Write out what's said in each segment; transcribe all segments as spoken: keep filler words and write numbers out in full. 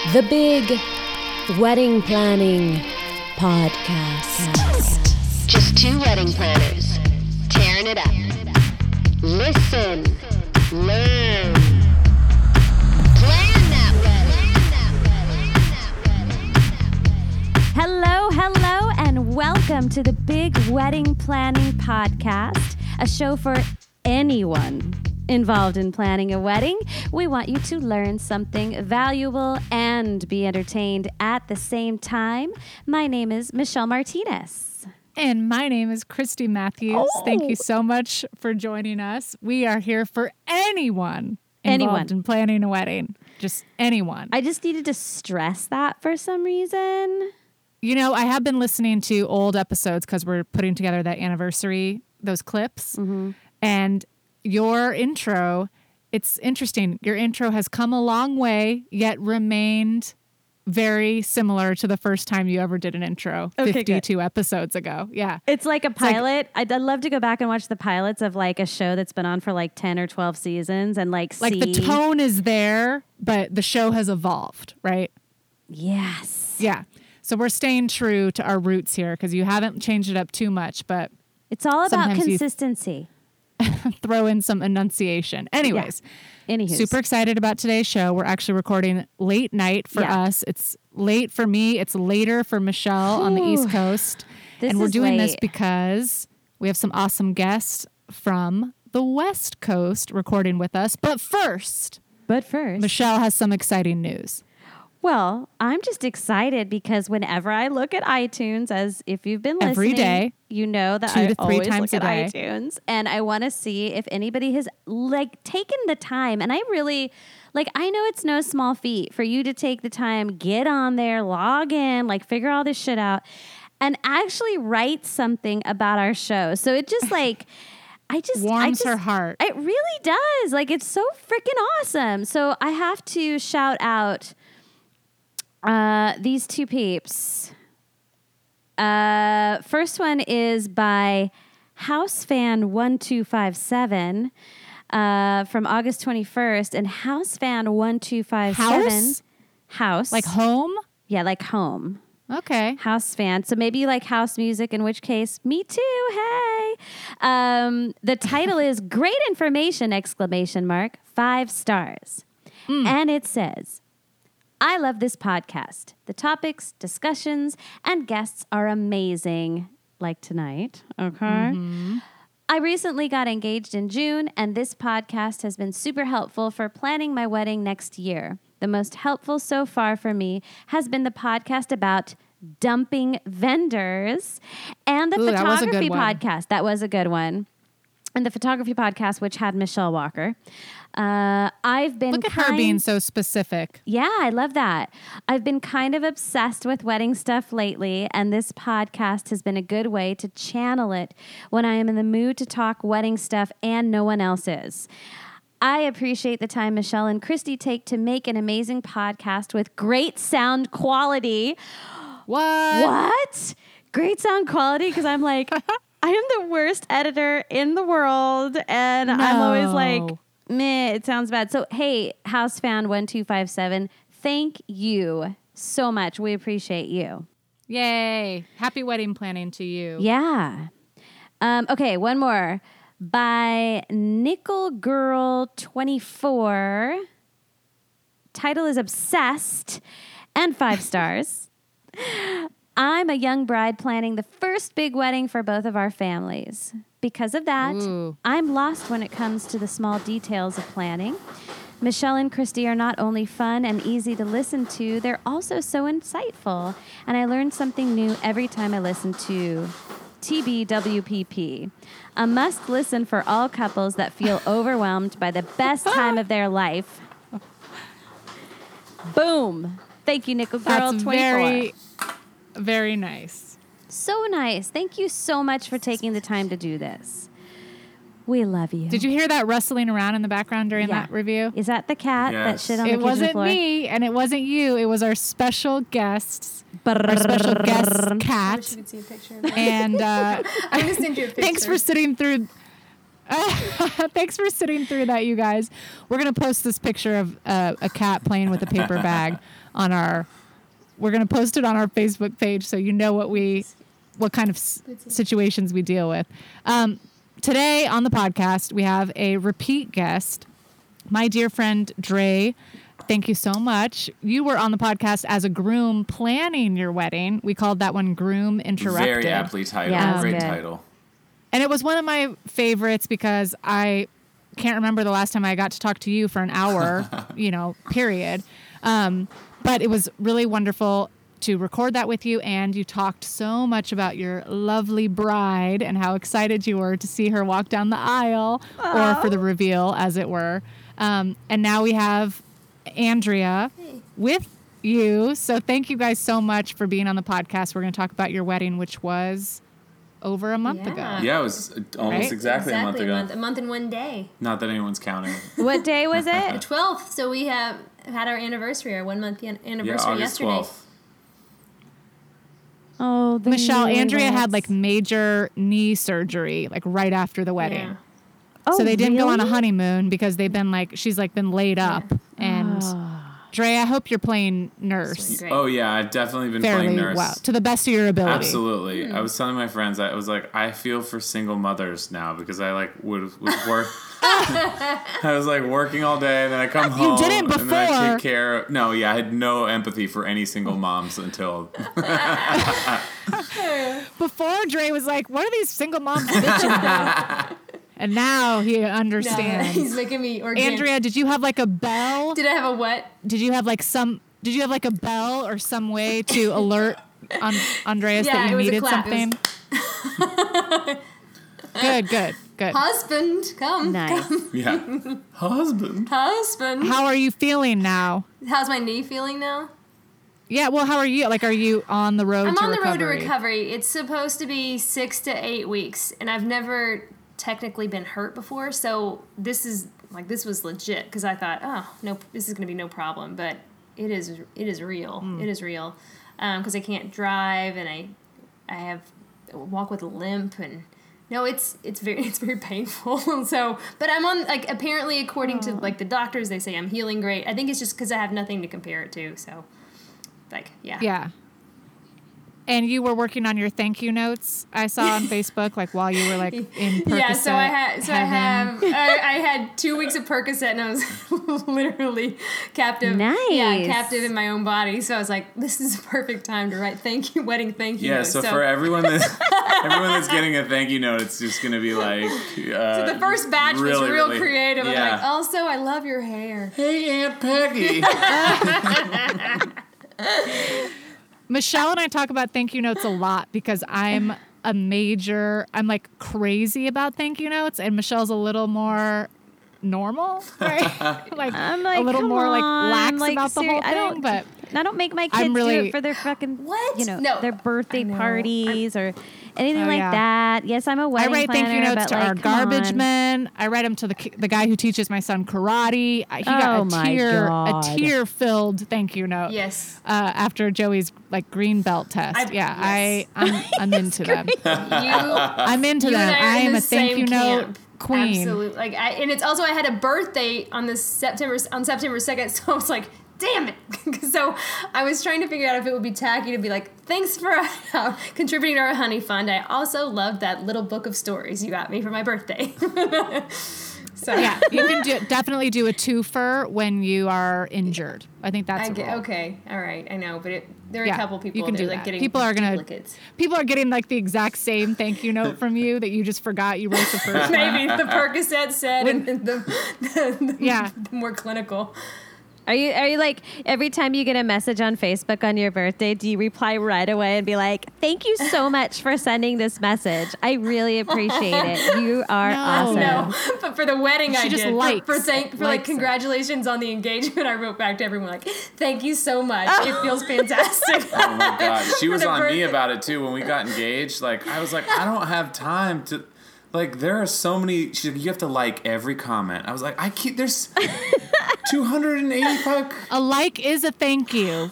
The Big Wedding Planning Podcast. Just two wedding planners tearing it up. Listen, learn, plan that wedding. Hello, hello, and welcome to the Big Wedding Planning Podcast, a show for anyone involved in planning a wedding. We want you to learn something valuable and be entertained at the same time. My name is Michelle Martinez. And my name is Christy Matthews. Oh. Thank you so much for joining us. We are here for anyone involved Anyone. in planning a wedding. Just anyone. I just needed to stress that for some reason. you know, I have been listening to old episodes because we're putting together that anniversary, those clips. Mm-hmm. And your intro, it's interesting. Your intro has come a long way, yet remained very similar to the first time you ever did an intro Okay, fifty-two episodes ago. Yeah. It's like a like- pilot. I'd, I'd love to go back and watch the pilots of like a show that's been on for like ten or twelve seasons and like Like see. the tone is there, but the show has evolved, right? Yes. Yeah. So we're staying true to our roots here because you haven't changed it up too much, but It's all about Sometimes you- consistency. throw in some enunciation. Anyways, Anywho. super excited about today's show. We're actually recording late night for Yeah. us. It's late for me. It's later for Michelle on the Whew. East Coast. This and we're is doing this late. because we have some awesome guests from the West Coast recording with us. But first, But first. Michelle has some exciting news. Well, I'm just excited because whenever I look at iTunes, as if you've been listening, Every day. you know that Two I to three always times look a at day. iTunes, and I want to see if anybody has like taken the time. And I really, like, I know it's no small feat for you to take the time, get on there, log in, like, figure all this shit out, and actually write something about our show. So it just like. I just Warms I just, her heart. It really does. Like, it's so freaking awesome. So I have to shout out uh, these two peeps. Uh, first one is by Housefan one two five seven uh, from August twenty-first. And Housefan one two five seven. House? House. Like home? Yeah, like home. Okay. House fan. So maybe you like house music, in which case, me too. Hey. Um, the title is Great Information, exclamation mark, five stars. And it says, I love this podcast. The topics, discussions, and guests are amazing, like tonight. Okay. I recently got engaged in June, and this podcast has been super helpful for planning my wedding next year. The most helpful so far for me has been the podcast about dumping vendors and the Ooh, that was a photography good one. podcast. That was a good one. And the photography podcast, which had Michelle Walker. Uh, I've been Look at her kind- being so specific. yeah, I love that. I've been kind of obsessed with wedding stuff lately, and this podcast has been a good way to channel it when I am in the mood to talk wedding stuff and no one else is. I appreciate the time Michelle and Christy take to make an amazing podcast with great sound quality. What? What? Great sound quality? Because I'm like, I am the worst editor in the world, and I'm always like, No. meh, it sounds bad. So, hey, Housefan one two five seven, thank you so much. We appreciate you. Yay. Happy wedding planning to you. Yeah. Um, okay, one more. By Nickel Girl twenty-four. Title is Obsessed and five stars. I'm a young bride planning the first big wedding for both of our families. Because of that, Ooh. I'm lost when it comes to the small details of planning. Michelle and Christy are not only fun and easy to listen to, they're also so insightful. And I learn something new every time I listen to T B W P P. A must listen for all couples that feel overwhelmed by the best time of their life. Boom. Thank you, Nickel Girl That's twenty-four. very, very nice. So nice. Thank you so much for taking the time to do this. We love you. Did you hear that rustling around in the background during Yeah. that review? Is that the cat that Yes. shit on the It kitchen wasn't floor? me and it wasn't you. It was our special guests, our special guest I cat. wish you could see a picture of that. And uh, I'm gonna send you a picture. thanks for sitting through. Thanks for sitting through that, you guys. We're going to post this picture of uh, a cat playing with a paper bag on our, we're going to post it on our Facebook page so you know what we, what kind of s- situations we deal with. Um, today on the podcast, we have a repeat guest, my dear friend Dre. Thank you so much. You were on the podcast as a groom planning your wedding. We called that one Groom Interrupted. Very aptly titled. Yeah, Great good. title. And it was one of my favorites because I can't remember the last time I got to talk to you for an hour, you know, period. Um, but it was really wonderful to record that with you. And you talked so much about your lovely bride and how excited you were to see her walk down the aisle or for the reveal, as it were. Um, and now we have Andrea with you. So thank you guys so much for being on the podcast. We're going to talk about your wedding, which was over a month Yeah. ago. Yeah, it was almost Right? exactly, a month exactly ago. a month, a month and one day. Not that anyone's counting. What day was The it? twelfth. So we have had our anniversary, our one month an- Yeah, anniversary August yesterday. twelfth. Oh, the Michelle, newlyweds. Andrea had like major knee surgery, like right after the wedding. Yeah. Oh, So they didn't go on a really? honeymoon because they've been like, she's like been laid up. And Dre, I hope you're playing nurse Great. Oh yeah, I've definitely been fairly playing nurse. well, to the best of your ability. Absolutely. I was telling my friends, I was like, I feel for single mothers now because I like would, would work. I was like working all day and then I come home didn't and then I before. take care of, no, yeah, I had no empathy for any single moms until Before Dre was like, what are these single moms bitching about? And now he No, understands. he's making me organic. Andrea, did you have like a bell? Did I have a what? Did you have like some? Did you have like a bell or some way to alert on Andreas Yeah, that it you was a needed clap. It something? good, good, good. Husband, come. Nice. yeah, husband. Husband. How are you feeling now? How's my knee feeling now? Yeah, well, how are you? Like, are you on the road I'm to on the recovery? road to recovery. It's supposed to be six to eight weeks, and I've never technically been hurt before, so this is like this was legit because I thought, oh no, this is gonna be no problem, but it is it is real. Mm. It is real because I can't drive and I I have walk with a limp and. No, it's it's very it's very painful. So, but I'm on like apparently according to like the doctors, they say I'm healing great. I think it's just because I have nothing to compare it to. So, like yeah, Yeah. And you were working on your thank you notes, I saw on Facebook, like while you were like in Percocet yeah. So I had so I heaven. have I, I had two weeks of Percocet and I was literally captive. Yeah, Nice. captive in my own body. So I was like, this is a perfect time to write thank you wedding thank you. Yeah, notes. so, for everyone that everyone that's getting a thank you note, it's just gonna be like. Uh, so the first batch was really, real really- creative. I'm yeah. like, also I love your hair. Hey, Aunt Peggy. Michelle and I talk about thank you notes a lot because I'm a major, I'm like crazy about thank you notes, and Michelle's a little more normal, right? like, I'm like a little come more like on, lax like, about the seri- whole I don't, thing, but I don't make my kids I'm do really- it for their fucking What? you know No. their birthday I know. parties or anything Oh, like yeah. that. Yes, I'm a I wedding write planner, thank you notes but to like, our come garbage on. men. I write them to the ki- the guy who teaches my son karate. I- He Oh, got a my tear God. a tear filled thank you note. Yes. Uh, after Joey's like green belt test. I- yeah, yes. I I'm, I'm into them. You I'm into You them. and I, are I in am the a thank same you note camp. queen. Absolutely. Like, I, and it's also I had a birthday on this September on September second, so I was like, damn it. So I was trying to figure out if it would be tacky to be like, thanks for uh, contributing to our honey fund. I also loved that little book of stories you got me for my birthday. So Yeah, you can do, definitely do a twofer when you are injured. I think that's I a get, rule. okay, all right, I know, but it, there are Yeah, a couple people you can that do are like that. getting People are gonna duplicates. people are getting like the exact same thank you note from you that you just forgot you wrote the first one. Maybe the Percocet said and the, the, the, Yeah. the more clinical. Are you are you like every time you get a message on Facebook on your birthday, do you reply right away and be like, "Thank you so much for sending this message. I really appreciate it. You are No. awesome." No, but for the wedding, She I just did. likes- for for, thank, for like likes it. congratulations on the engagement, I wrote back to everyone like, "Thank you so much. It feels fantastic." Oh my god, she For was the on birthday. me about it too when we got engaged. Like I was like, I don't have time to. Like there are so many. She's like, you have to like every comment. I was like, I keep there's two hundred eighty-five. A like is a thank you.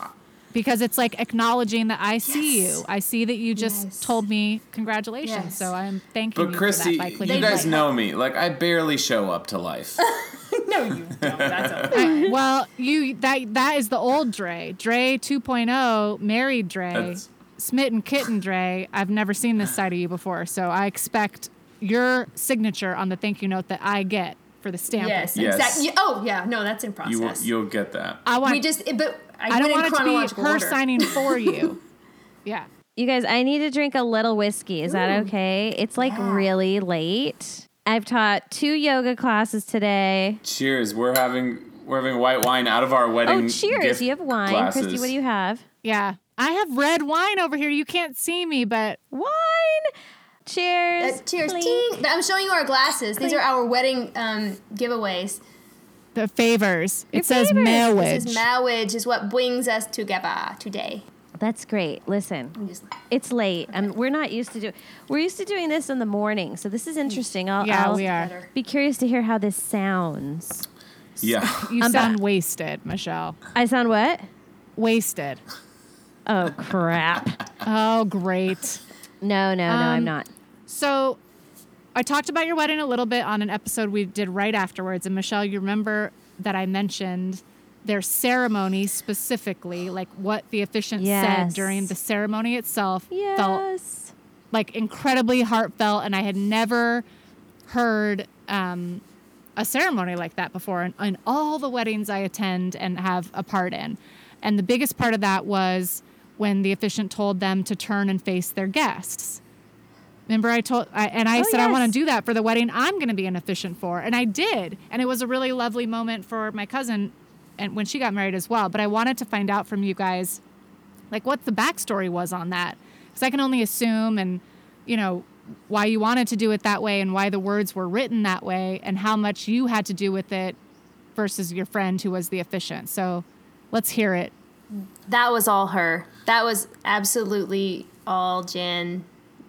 because it's like acknowledging that I see Yes. you. I see that you just Yes. told me congratulations. Yes. So I'm thanking But you Christy, for that by you clicking guys play. know me. Like I barely show up to life. No, you don't. That's okay. Well, you that that is the old Dre. Dre 2.0, married Dre, That's- smitten kitten Dre. I've never seen this side of you before, so I expect your signature on the thank you note that I get for the stamp. Yes, Yes. exactly. Oh, yeah. No, that's in You will, process. you'll get that. I want. we just, but I, I don't went want in it to be chronological her order. signing for you. Yeah. You guys, I need to drink a little whiskey. Is that okay? It's like really late. I've taught two yoga classes today. Cheers. We're having we're having white wine out of our wedding. Oh, cheers. gift You have wine. glasses. Christy, what do you have? Yeah. I have red wine over here. You can't see me, but Wine. Cheers. Uh, cheers. Clink. Ting. I'm showing you our glasses. These are our wedding um, giveaways. the favors. Your It says favors. marriage. This is marriage is what brings us together today. That's great. Listen, I'm just- it's late. Um, we're not used to do. We're used to doing this in the morning, so this is interesting. I'll, Yeah, I'll we are. Better. be curious to hear how this sounds. Yeah. You I'm sound back. wasted, Michelle. I sound what? Wasted. Oh crap! Oh, great. No, no, no, I'm Um, not. So I talked about your wedding a little bit on an episode we did right afterwards. And Michelle, you remember that I mentioned their ceremony specifically, like what the officiant Yes. said during the ceremony itself felt Yes. like incredibly heartfelt. And I had never heard um, a ceremony like that before in, in all the weddings I attend and have a part in. And the biggest part of that was when the officiant told them to turn and face their guests. Remember, I told, I, and I Oh, said I want yes. to do that for the wedding I'm going to be an officiant for, and I did, and it was a really lovely moment for my cousin, and when she got married as well. But I wanted to find out from you guys, like, what the backstory was on that, because I can only assume, and you know, why you wanted to do it that way, and why the words were written that way, and how much you had to do with it versus your friend who was the officiant. So, let's hear it. That was all her. That was absolutely all Jen.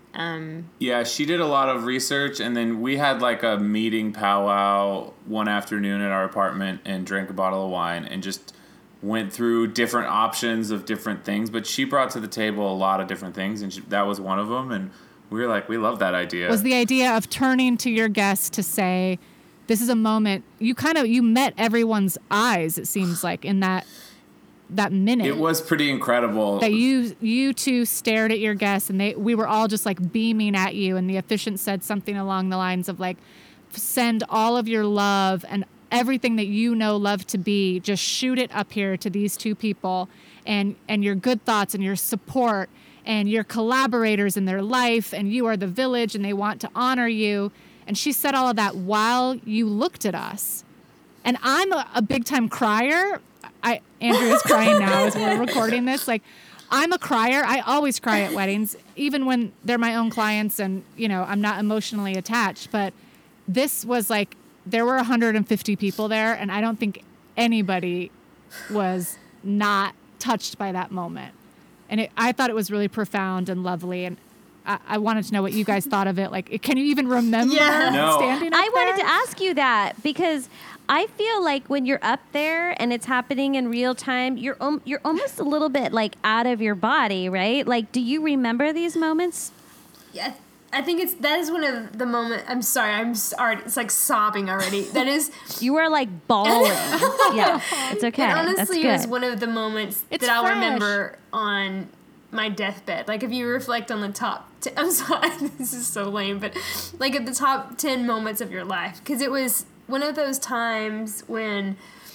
Um, Yeah, she did a lot of research, and then we had like a meeting powwow one afternoon at our apartment and drank a bottle of wine and just went through different options of different things. But she brought to the table a lot of different things, and she, that was one of them. And we were like, we love that idea. Was the idea of turning to your guests to say, this is a moment, you kind of, you met everyone's eyes, it seems like, in that that minute. It was pretty incredible. that you you two stared at your guests, and they we were all just like beaming at you, and the officiant said something along the lines of like, send all of your love and everything that you know love to be, just shoot it up here to these two people, and and your good thoughts and your support and your collaborators in their life, and you are the village and they want to honor you. And she said all of that while you looked at us. And I'm a, a big time crier. I Andrew is crying now as we're recording this. Like, I'm a crier. I always cry at weddings, even when they're my own clients and, you know, I'm not emotionally attached. But this was like, there were one hundred fifty people there, and I don't think anybody was not touched by that moment. And it, I thought it was really profound and lovely. And I, I wanted to know what you guys thought of it. Like, can you even remember Yeah. No. standing up I wanted there? to ask you that because I feel like when you're up there and it's happening in real time, you're um, you're almost a little bit like out of your body, right? Like, do you remember these moments? yeah, I think it's that is one of the moment. I'm sorry, I'm sorry. It's like sobbing already. That is, You were like bawling. Yeah, it's okay. and That's honestly, good. it was one of the moments It's that I'll fresh. remember on my deathbed. Like if you reflect on the top, t- I'm sorry, this is so lame, but like at the top ten moments of your life, because it was one of those times when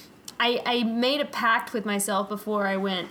I I made a pact with myself before I went.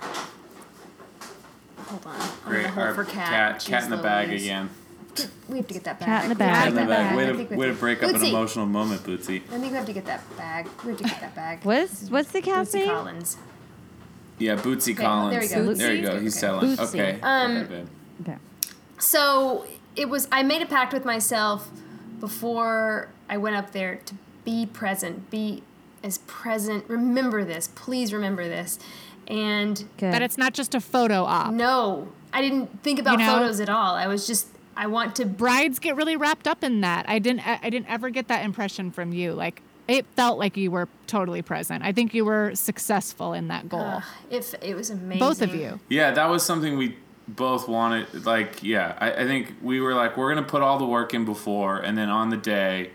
Hold on, I'm Great. gonna hold Our for cat. cat, She's cat in the bag Louise. again. We have to get that bag. Cat in the We have bag. to Cat in the get that bag. Way I to, think we way to have break up an Bootsy. emotional moment, Bootsy. I think we have to get that bag. We have to get that bag. What's what's the cat's Bootsy name? Collins. Yeah, Bootsy Okay, Collins. there we go. There you Bootsy? go. He's Okay. selling. Bootsy. Okay. Um, okay, babe. Okay. So it was. I made a pact with myself before I went up there to be present, be as present. Remember this, please remember this. And Good. That it's not just a photo op. no, I didn't think about You know? photos at all. I was just. I want to. Brides get really wrapped up in that. I didn't. I I didn't ever get that impression from you. Like, it felt like you were totally present. I think you were successful in that goal. Uh, it, it was amazing. Both of you. Yeah, that was something we both wanted. Like, yeah, I, I think we were like, we're going to put all the work in before, and then on the day,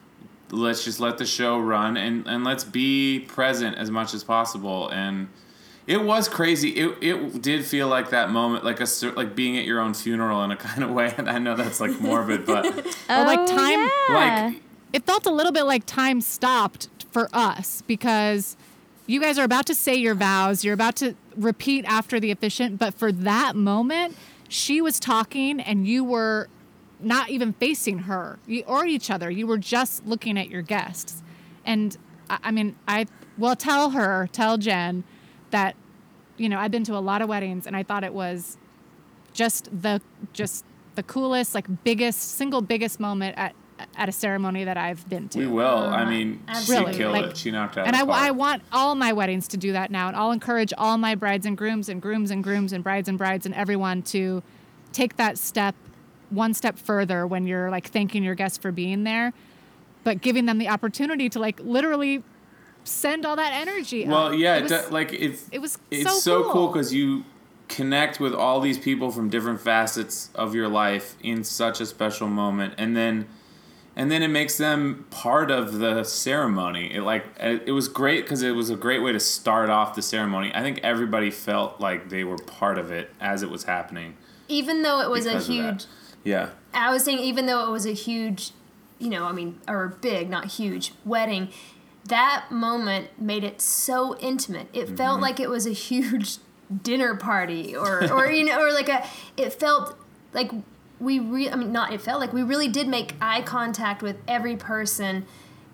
let's just let the show run, and, and let's be present as much as possible. And it was crazy. It it did feel like that moment, like a cer- like being at your own funeral in a kind of way. And I know that's like morbid, but Oh, like time- yeah. like It felt a little bit like time stopped for us because you guys are about to say your vows. You're about to repeat after the officiant. But for that moment, she was talking and you were not even facing her you, or each other. You were just looking at your guests. And I, I mean, I will tell her, tell Jen that, you know, I've been to a lot of weddings and I thought it was just the, just the coolest, like biggest, single biggest moment at, at a ceremony that I've been to. we will. I mean, absolutely. she killed Like- it. She knocked it out And I, of the park. I want all my weddings to do that now. And I'll encourage all my brides and grooms and grooms and grooms and brides and brides and everyone to take that step one step further when you're like thanking your guests for being there, but giving them the opportunity to like literally send all that energy Well, out. yeah, It it was- do- like it's it was it's so so cool. cool because you connect with all these people from different facets of your life in such a special moment, and then and then it makes them part of the ceremony. It like it was great because it was a great way to start off the ceremony. I think everybody felt like they were part of it as it was happening. Even though it was a because of that. huge, Yeah. I was saying, even though it was a huge, you know, I mean, or big, not huge, wedding, that moment made it so intimate. It Mm-hmm. felt like it was a huge dinner party, or, or you know, or like a. It felt like we re. I mean, not. It felt like we really did make eye contact with every person,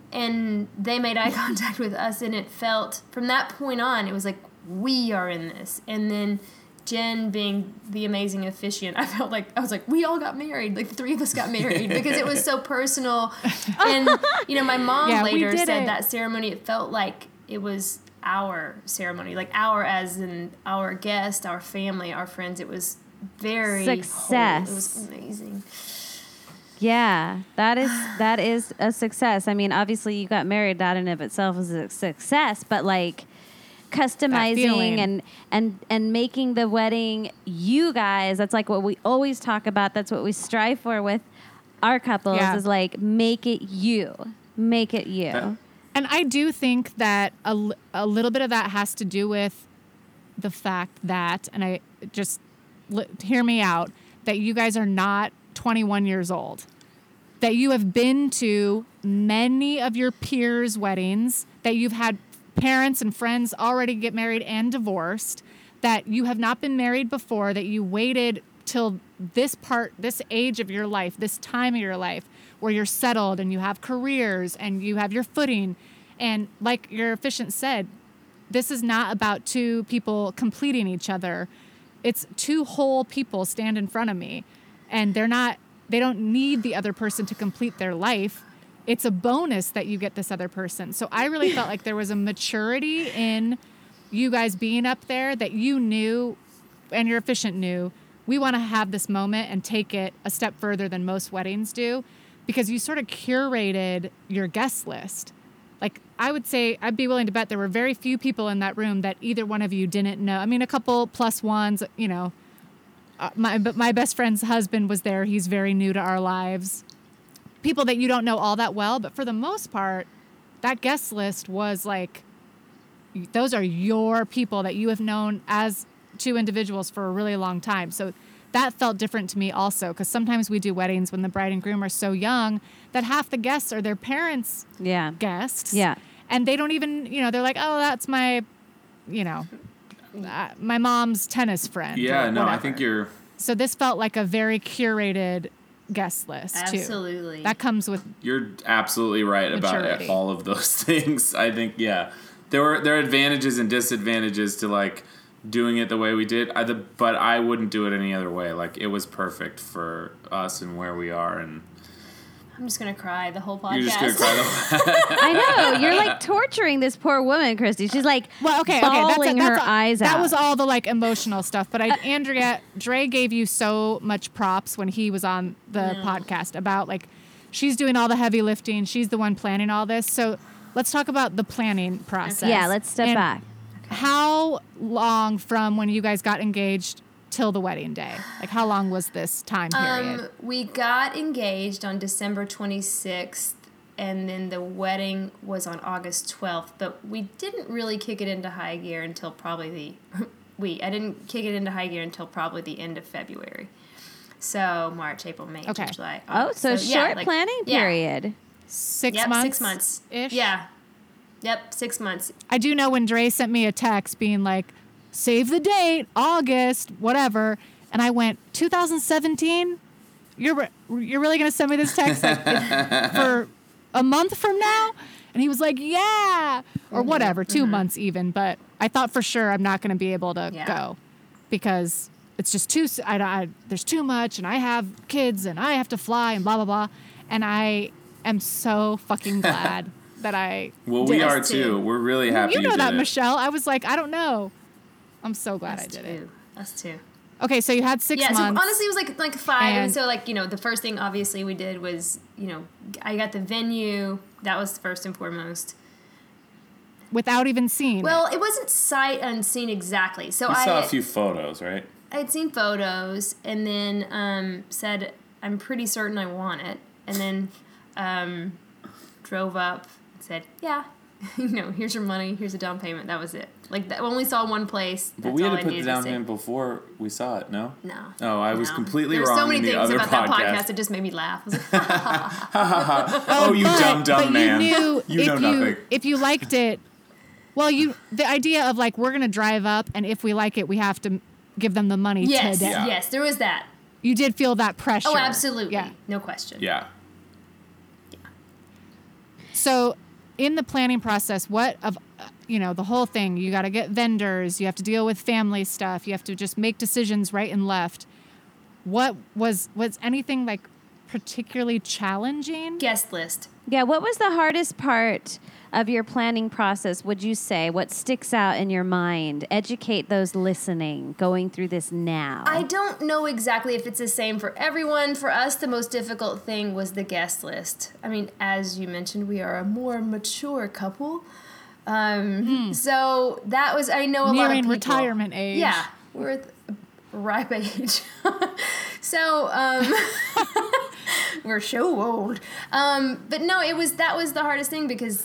and they made eye contact with us, and it felt from that point on, it was like we are in this, and then. Jen being the amazing officiant, I felt like I was like, we all got married. Like the three of us got married because it was so personal. And you know, my mom Yeah, we later did said it. that ceremony, it felt like it was our ceremony, like our as in our guest, our family, our friends. It was very Success. whole. It was amazing. Yeah, that is that is a success. I mean, obviously you got married. That in of itself is a success, but like customizing feeling. and and and making the wedding you guys. That's like what we always talk about. That's what we strive for with our couples. Yeah. Is like make it you, make it you. That- And I do think that a, l- a little bit of that has to do with the fact that, and I just li- hear me out, that you guys are not twenty-one years old. That you have been to many of your peers' weddings, that you've had parents and friends already get married and divorced, that you have not been married before, that you waited till this part, this age of your life, this time of your life, where you're settled and you have careers and you have your footing. And like your officiant said, this is not about two people completing each other. It's two whole people stand in front of me, and they're not, they don't need the other person to complete their life. It's a bonus that you get this other person. So I really felt like there was a maturity in you guys being up there that you knew, and your officiant knew, we want to have this moment and take it a step further than most weddings do, because you sort of curated your guest list. Like, I would say, I'd be willing to bet there were very few people in that room that either one of you didn't know. I mean, a couple plus ones, you know. Uh, my but my best friend's husband was there. He's very new to our lives. People that you don't know all that well, but for the most part, that guest list was like, those are your people that you have known as two individuals for a really long time. So that felt different to me also, because sometimes we do weddings when the bride and groom are so young that half the guests are their parents' Yeah. guests. Yeah. And they don't even, you know, they're like, oh, that's my, you know, uh, my mom's tennis friend. Yeah, or no, I whatever. think you're. So this felt like a very curated guest list, too. Absolutely. That comes with, You're absolutely right Maturity. about all of those things. I think, yeah, there were there are advantages and disadvantages to like doing it the way we did. I, the, but I wouldn't do it any other way. Like, it was perfect for us and where we are, and I'm just gonna cry the whole podcast. you're just gonna cry. The, I know you're like torturing this poor woman, Christy. She's like well, okay, okay. That's, bawling that's her all- eyes that out. was all the like emotional stuff. But I, Andrea, Dre gave you so much props when he was on the podcast about like, she's doing all the heavy lifting. She's the one planning all this. So let's talk about the planning process. Yeah, let's step And back. How long from when you guys got engaged till the wedding day? Like, how long was this time period? Um, we got engaged on December twenty-sixth, and then the wedding was on August twelfth. But we didn't really kick it into high gear until probably the we. I didn't kick it into high gear until probably the end of February. So March, April, May, Okay. June, July. Oh, August. so, yeah, short like- planning yeah. period. six Yep, months? six months ish? Yeah. Yep, six months. I do know when Dre sent me a text being like, save the date, August, whatever. And I went, two thousand seventeen? You're re- you're really going to send me this text like, it- for a month from now? And he was like, yeah. Or whatever, two months even. But I thought for sure I'm not going to be able to Yeah. go because it's just too, s- I, I, there's too much and I have kids and I have to fly and blah, blah, blah. And I am so fucking glad that I Well, did we it. are us too. too. We're really happy You know did that, it. Michelle. I was like, I don't know. I'm so glad Us I did too. it. Us too. Okay, so you had six Yeah, months. so honestly, it was like like five. And, And- so like you know, the first thing obviously we did was you know I got the venue. That was first and foremost. without even seeing Well, it. it wasn't sight unseen exactly. So We I saw a few photos, right? I had seen photos and then um, said I'm pretty certain I want it, and then um, drove up and said yeah. You know, here's your money. Here's a down payment. That was it. Like, that, we only saw one place. That's But we all had I to put the needed down say. payment before we saw it, no? No. Oh, I was No. completely There's wrong so many in the things other about that podcast. podcast that just made me laugh. I was like, Oh, you but, dumb, dumb but man. You knew You if know you nothing. if you liked it. Well, you the idea of like we're gonna drive up, and if we like it, we have to give them the money yes, today. Yeah. yes, there was that. You did feel that pressure. Oh, absolutely. Yeah. No question. Yeah. So, in the planning process, what of uh, you know the whole thing? You got to get vendors. You have to deal with family stuff. You have to just make decisions right and left. What was was anything like particularly challenging? Guest list. Yeah, what was the hardest part of your planning process, would you say? What sticks out in your mind? Educate those listening, going through this now. I don't know exactly if it's the same for everyone. For us, the most difficult thing was the guest list. I mean, as you mentioned, we are a more mature couple. Um, So that was, I know a lot of Nearing people. retirement age. Yeah, we're at the ripe age. so, um, we're so old. Um, but no, it was, that was the hardest thing because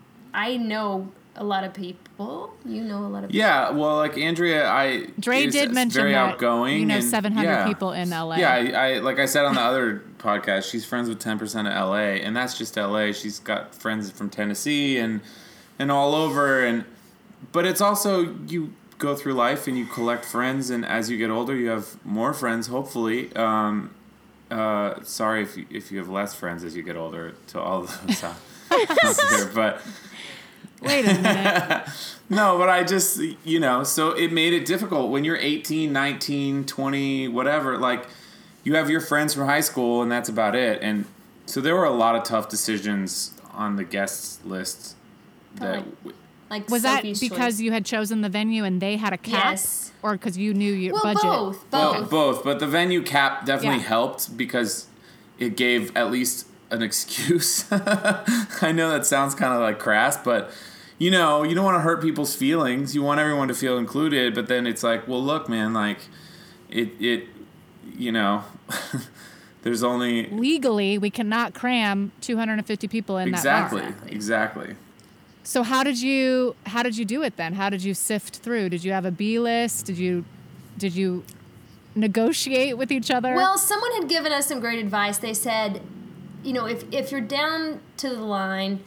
I know a lot of people. You know a lot of people. Yeah, well, like Andrea, I Dre is did mention very that outgoing. you know and- seven hundred yeah. people in L A. Yeah, I, I like I said on the other podcast, she's friends with ten percent of L A, and that's just L A. She's got friends from Tennessee and and all over, and but it's also you go through life and you collect friends, and as you get older, you have more friends. Hopefully, um, uh, sorry if you, if you have less friends as you get older. To all of those out, out there, but. Wait a minute. No, but I just, you know, so it made it difficult when you're eighteen, nineteen, twenty, whatever. Like, you have your friends from high school, and that's about it. And so there were a lot of tough decisions on the guest list. That Like- Like Was Sophie's that because choice. you had chosen the venue and they had a cap? Yes. Or because you knew your Well, budget? both. well, Both. both, but the venue cap definitely Yeah. helped because it gave at least an excuse. I know that sounds kind of like crass, but you know, you don't want to hurt people's feelings. You want everyone to feel included, but then it's like, well, look, man, like it, it, you know, there's only Legally, we cannot cram two hundred fifty people in exactly, that bar. exactly. So how did you how did you do it then? How did you sift through? Did you have a B list? Did you did you negotiate with each other? Well, someone had given us some great advice. They said, you know, if, if you're down to the line,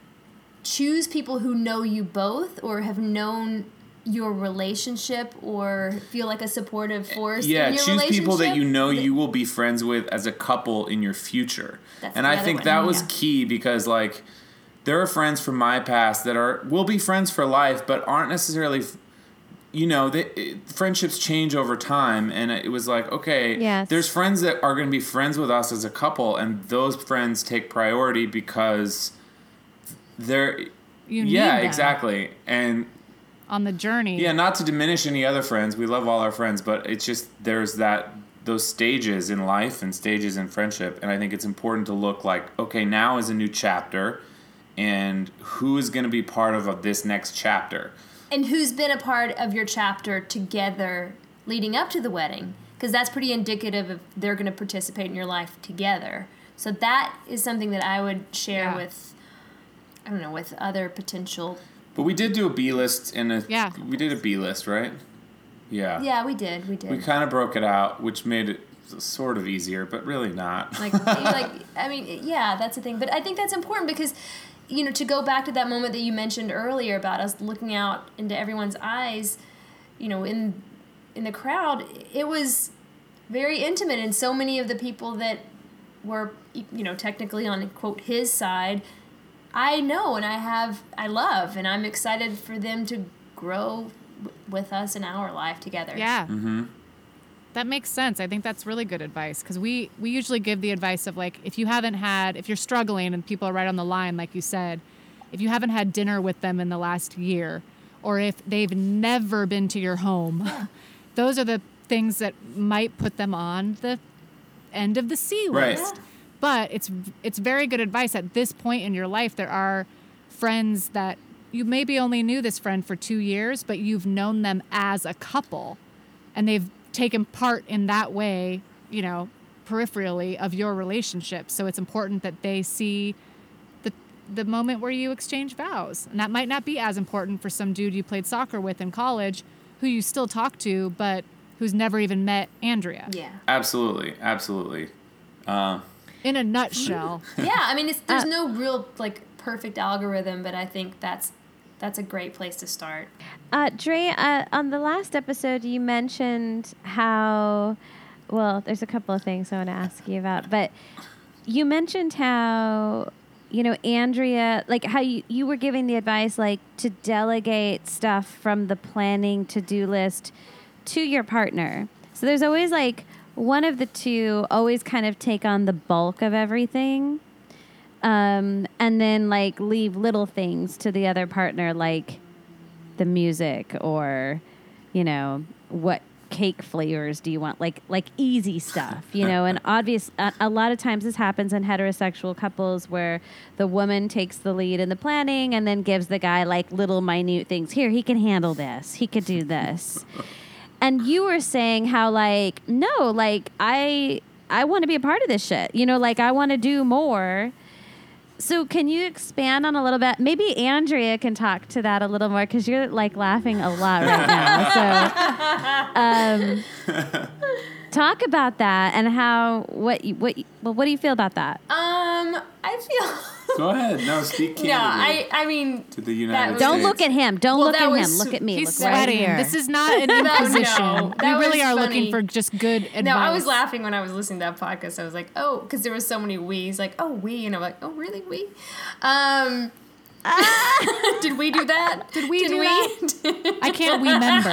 choose people who know you both or have known your relationship or feel like a supportive force Yeah, in your choose people that you relationship. know you will be friends with as a couple in your future. That's and the I other think one, that was yeah. key because like there are friends from my past that are will be friends for life but aren't necessarily you know, they, it, friendships change over time and it was like, okay, Yes. there's friends that are going to be friends with us as a couple and those friends take priority because they're you need yeah, them exactly. And on the journey. yeah, not to diminish any other friends. We love all our friends, but it's just there's that those stages in life and stages in friendship, and I think it's important to look like, okay, now is a new chapter, and who is going to be part of, of this next chapter. And who's been a part of your chapter together leading up to the wedding? Because that's pretty indicative of they're going to participate in your life together. So that is something that I would share Yeah. with, I don't know, with other potential. But we did do a B list in a. Yeah. We did a B list, right? Yeah. Yeah, we did. We did. We kind of broke it out, which made it sort of easier, but really not. Like, like I mean, yeah, that's the thing. But I think that's important because, you know, to go back to that moment that you mentioned earlier about us looking out into everyone's eyes, you know, in in the crowd, it was very intimate, and so many of the people that were, you know, technically on, quote, his side, I know and I have, I love, and I'm excited for them to grow w- with us in our life together. Yeah. Mm-hmm. That makes sense. I think that's really good advice because we, we usually give the advice of like, if you haven't had, if you're struggling and people are right on the line, like you said, if you haven't had dinner with them in the last year, or if they've never been to your home, Yeah. those are the things that might put them on the end of the C Right. list. But it's it's very good advice at this point in your life. There are friends that you maybe only knew this friend for two years, but you've known them as a couple, and they've taken part in that way, you know, peripherally of your relationship. So it's important that they see the the moment where you exchange vows. And that might not be as important for some dude you played soccer with in college who you still talk to, but who's never even met Andrea. Yeah. Absolutely. Absolutely. Uh, In a nutshell. Yeah, I mean, it's, there's Uh, no real, like, perfect algorithm, but I think that's that's a great place to start. Uh, Dre, uh, on the last episode, you mentioned how, well, there's a couple of things I want to ask you about, but you mentioned how, you know, Andrea, like how you, you were giving the advice, like, to delegate stuff from the planning to-do list to your partner. So there's always, like, one of the two always kind of take on the bulk of everything. Um, and then like leave little things to the other partner, like the music or, you know, what cake flavors do you want? Like, like easy stuff, you know, and obvious, a, a lot of times this happens in heterosexual couples where the woman takes the lead in the planning and then gives the guy like little minute things. Here, he can handle this. He could do this. And you were saying how like, no, like I, I want to be a part of this shit, you know, like I want to do more. So can you expand on a little bit? Maybe Andrea can talk to that a little more because you're like laughing a lot right now. So um, talk about that and how what you, what you, well what do you feel about that? Um, I feel. go ahead. No, speak candidly. No, I I mean. to the United was- Don't States. look at him. Don't Well, look that at was him. Look su- at me. He's look right sweating. here. This is not an No, imposition. no, that we really was are funny. looking for just good advice. No, I was laughing when I was listening to that podcast. I was like, oh, because there was so many we's, like, oh, we, and I'm like, oh, really, we? Um, did we do that? Did we Did do we? that? I can't remember.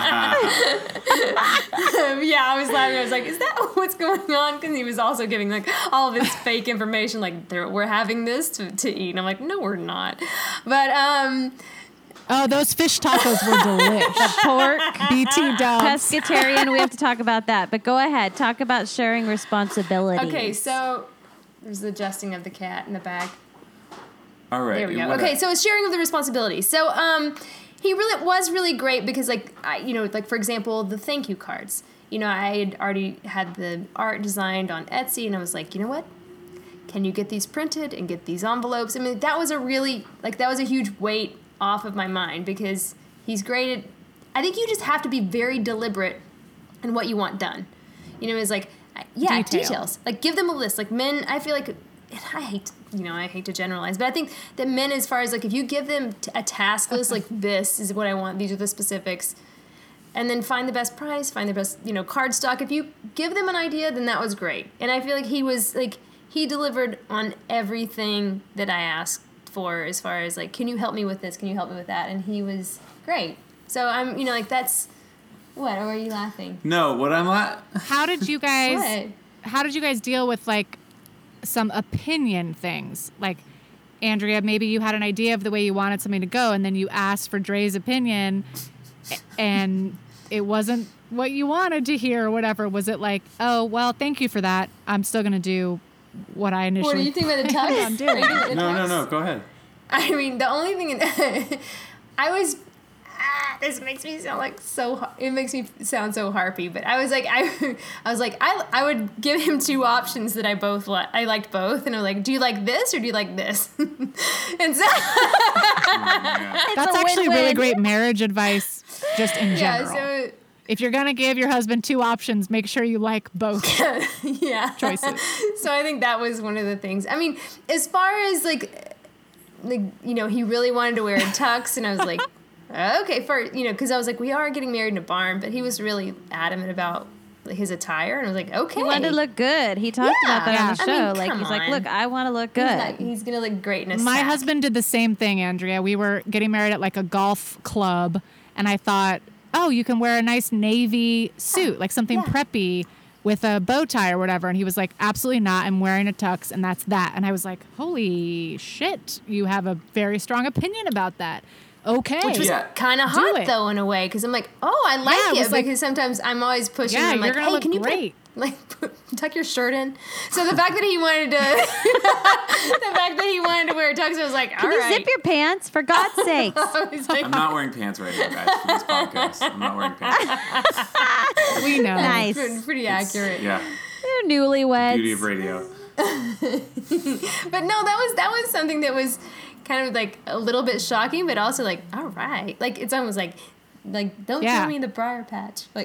Um, yeah, I was laughing. I was like, is that what's going on? Because he was also giving like all of this fake information, like there, we're having this to, to eat. And I'm like, no, we're not. But um, Oh, those fish tacos were delicious. Pork, B T dubs. pescatarian. We have to talk about that. But go ahead. Talk about sharing responsibilities. okay, so there's the adjusting of the cat in the bag. All right. There we go. what- Okay, so it's sharing of the responsibility. So um, he really was really great because, like, I, you know, like for example, the thank you cards. You know, I had already had the art designed on Etsy, and I was like, you know what? Can you get these printed and get these envelopes? I mean, that was a really like that was a huge weight off of my mind because he's great at. I think you just have to be very deliberate in what you want done. You know, it's like, yeah, Detail. details. Like, give them a list. Like men, I feel like. I hate, you know, I hate to generalize, but I think that men, as far as like, if you give them t- a task list, like this is what I want, these are the specifics, and then find the best price, find the best, you know, card stock. If you give them an idea, then that was great. And I feel like he was like, he delivered on everything that I asked for as far as like, can you help me with this? Can you help me with that? And he was great. So I'm, you know, like that's, what, or are you laughing? No, what I'm la- How did you guys? What? How did you guys deal with like some opinion things? Like, Andrea, maybe you had an idea of the way you wanted something to go, and then you asked for Dre's opinion, a- and it wasn't what you wanted to hear or whatever. Was it like, oh, well, thank you for that. I'm still going to do what I initially What do you think about the planned tux? on doing. Are you thinking No, about no, the no. tux? Go ahead. I mean, the only thing, in, I was, ah, this makes me sound like so, har- it makes me sound so harpy, but I was like, I, I was like, I, I would give him two options that I both, li- I liked both, and I'm like, do you like this or do you like this? And so, Yeah. That's a actually really win-win. great marriage advice, just in yeah, general. so, If you're gonna give your husband two options, make sure you like both yeah. choices. So I think that was one of the things. I mean, as far as like, like you know, he really wanted to wear a tux, and I was like, okay, for you know, because I was like, we are getting married in a barn, but he was really adamant about his attire, and I was like, okay, He wanted to look good. He talked about that Yeah. on the I show. mean, like come he's like, on. look, I want to look He's, good. not- he's gonna look great in a My sack. husband did the same thing, Andrea. We were getting married at like a golf club, and I thought, oh, you can wear a nice navy suit, like something Yeah. preppy with a bow tie or whatever. And he was like, absolutely not. I'm wearing a tux, and that's that. And I was like, holy shit, you have a very strong opinion about that. Okay. Which was Yeah. kind of Do hot it. though in a way, because I'm like, oh, I like Yeah, it it, was like- because sometimes I'm always pushing. Yeah, him, you're like, gonna hey, look can you put- great. like put, tuck your shirt in? So the fact that he wanted to, the fact that he wanted to wear a tux, I was like, all Can you right. zip your pants, for God's sakes? I was like, I'm not wearing pants right now, guys, for this podcast. I'm not wearing pants. we know. Nice. pretty, pretty accurate. Yeah, They're newlyweds. beauty of radio. But no, that was that was something that was kind of like a little bit shocking, but also like, all right, like it's almost like. Like, don't Yeah. throw me in the briar patch. Like,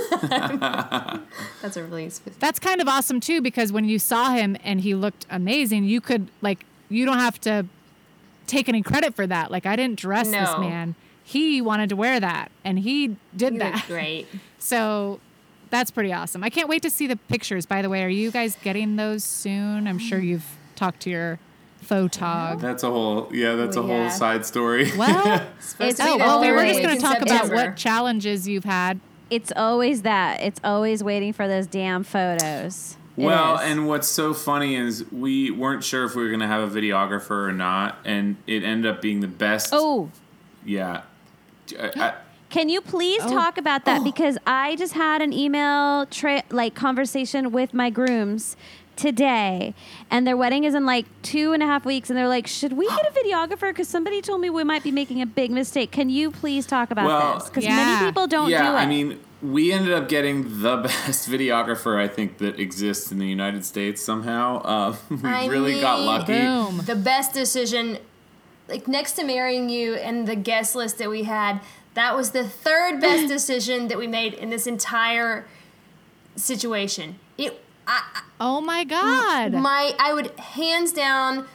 that's a really specific. That's kind of awesome too, because when you saw him and he looked amazing, you could like, you don't have to take any credit for that. Like, I didn't dress this No. man. He wanted to wear that, and he did You that. look great. So that's pretty awesome. I can't wait to see the pictures. By the way, are you guys getting those soon? I'm sure you've talked to your photog. That's a whole yeah. That's a Oh, whole yeah. side story. Well, supposed it's to be Oh, the well, we were third just week going to in talk about September. what challenges you've had. it's always that. It's always waiting for those damn photos. It Well, is. and what's so funny is we weren't sure if we were going to have a videographer or not, and it ended up being the best. oh, Yeah. I, I, can you please Oh. talk about that? Because I just had an email tra- like conversation with my grooms today, and their wedding is in like two and a half weeks, and they're like, should we get a videographer? Because somebody told me we might be making a big mistake. Can you please talk about Well, this? Because Yeah. many people don't yeah, do it. I mean, we ended up getting the best videographer I think that exists in the United States somehow. Uh, we I really got mean- lucky. Boom. The best decision, like next to marrying you and the guest list that we had, that was the third best decision that we made in this entire situation. It, I, Oh my God. my, I would hands down,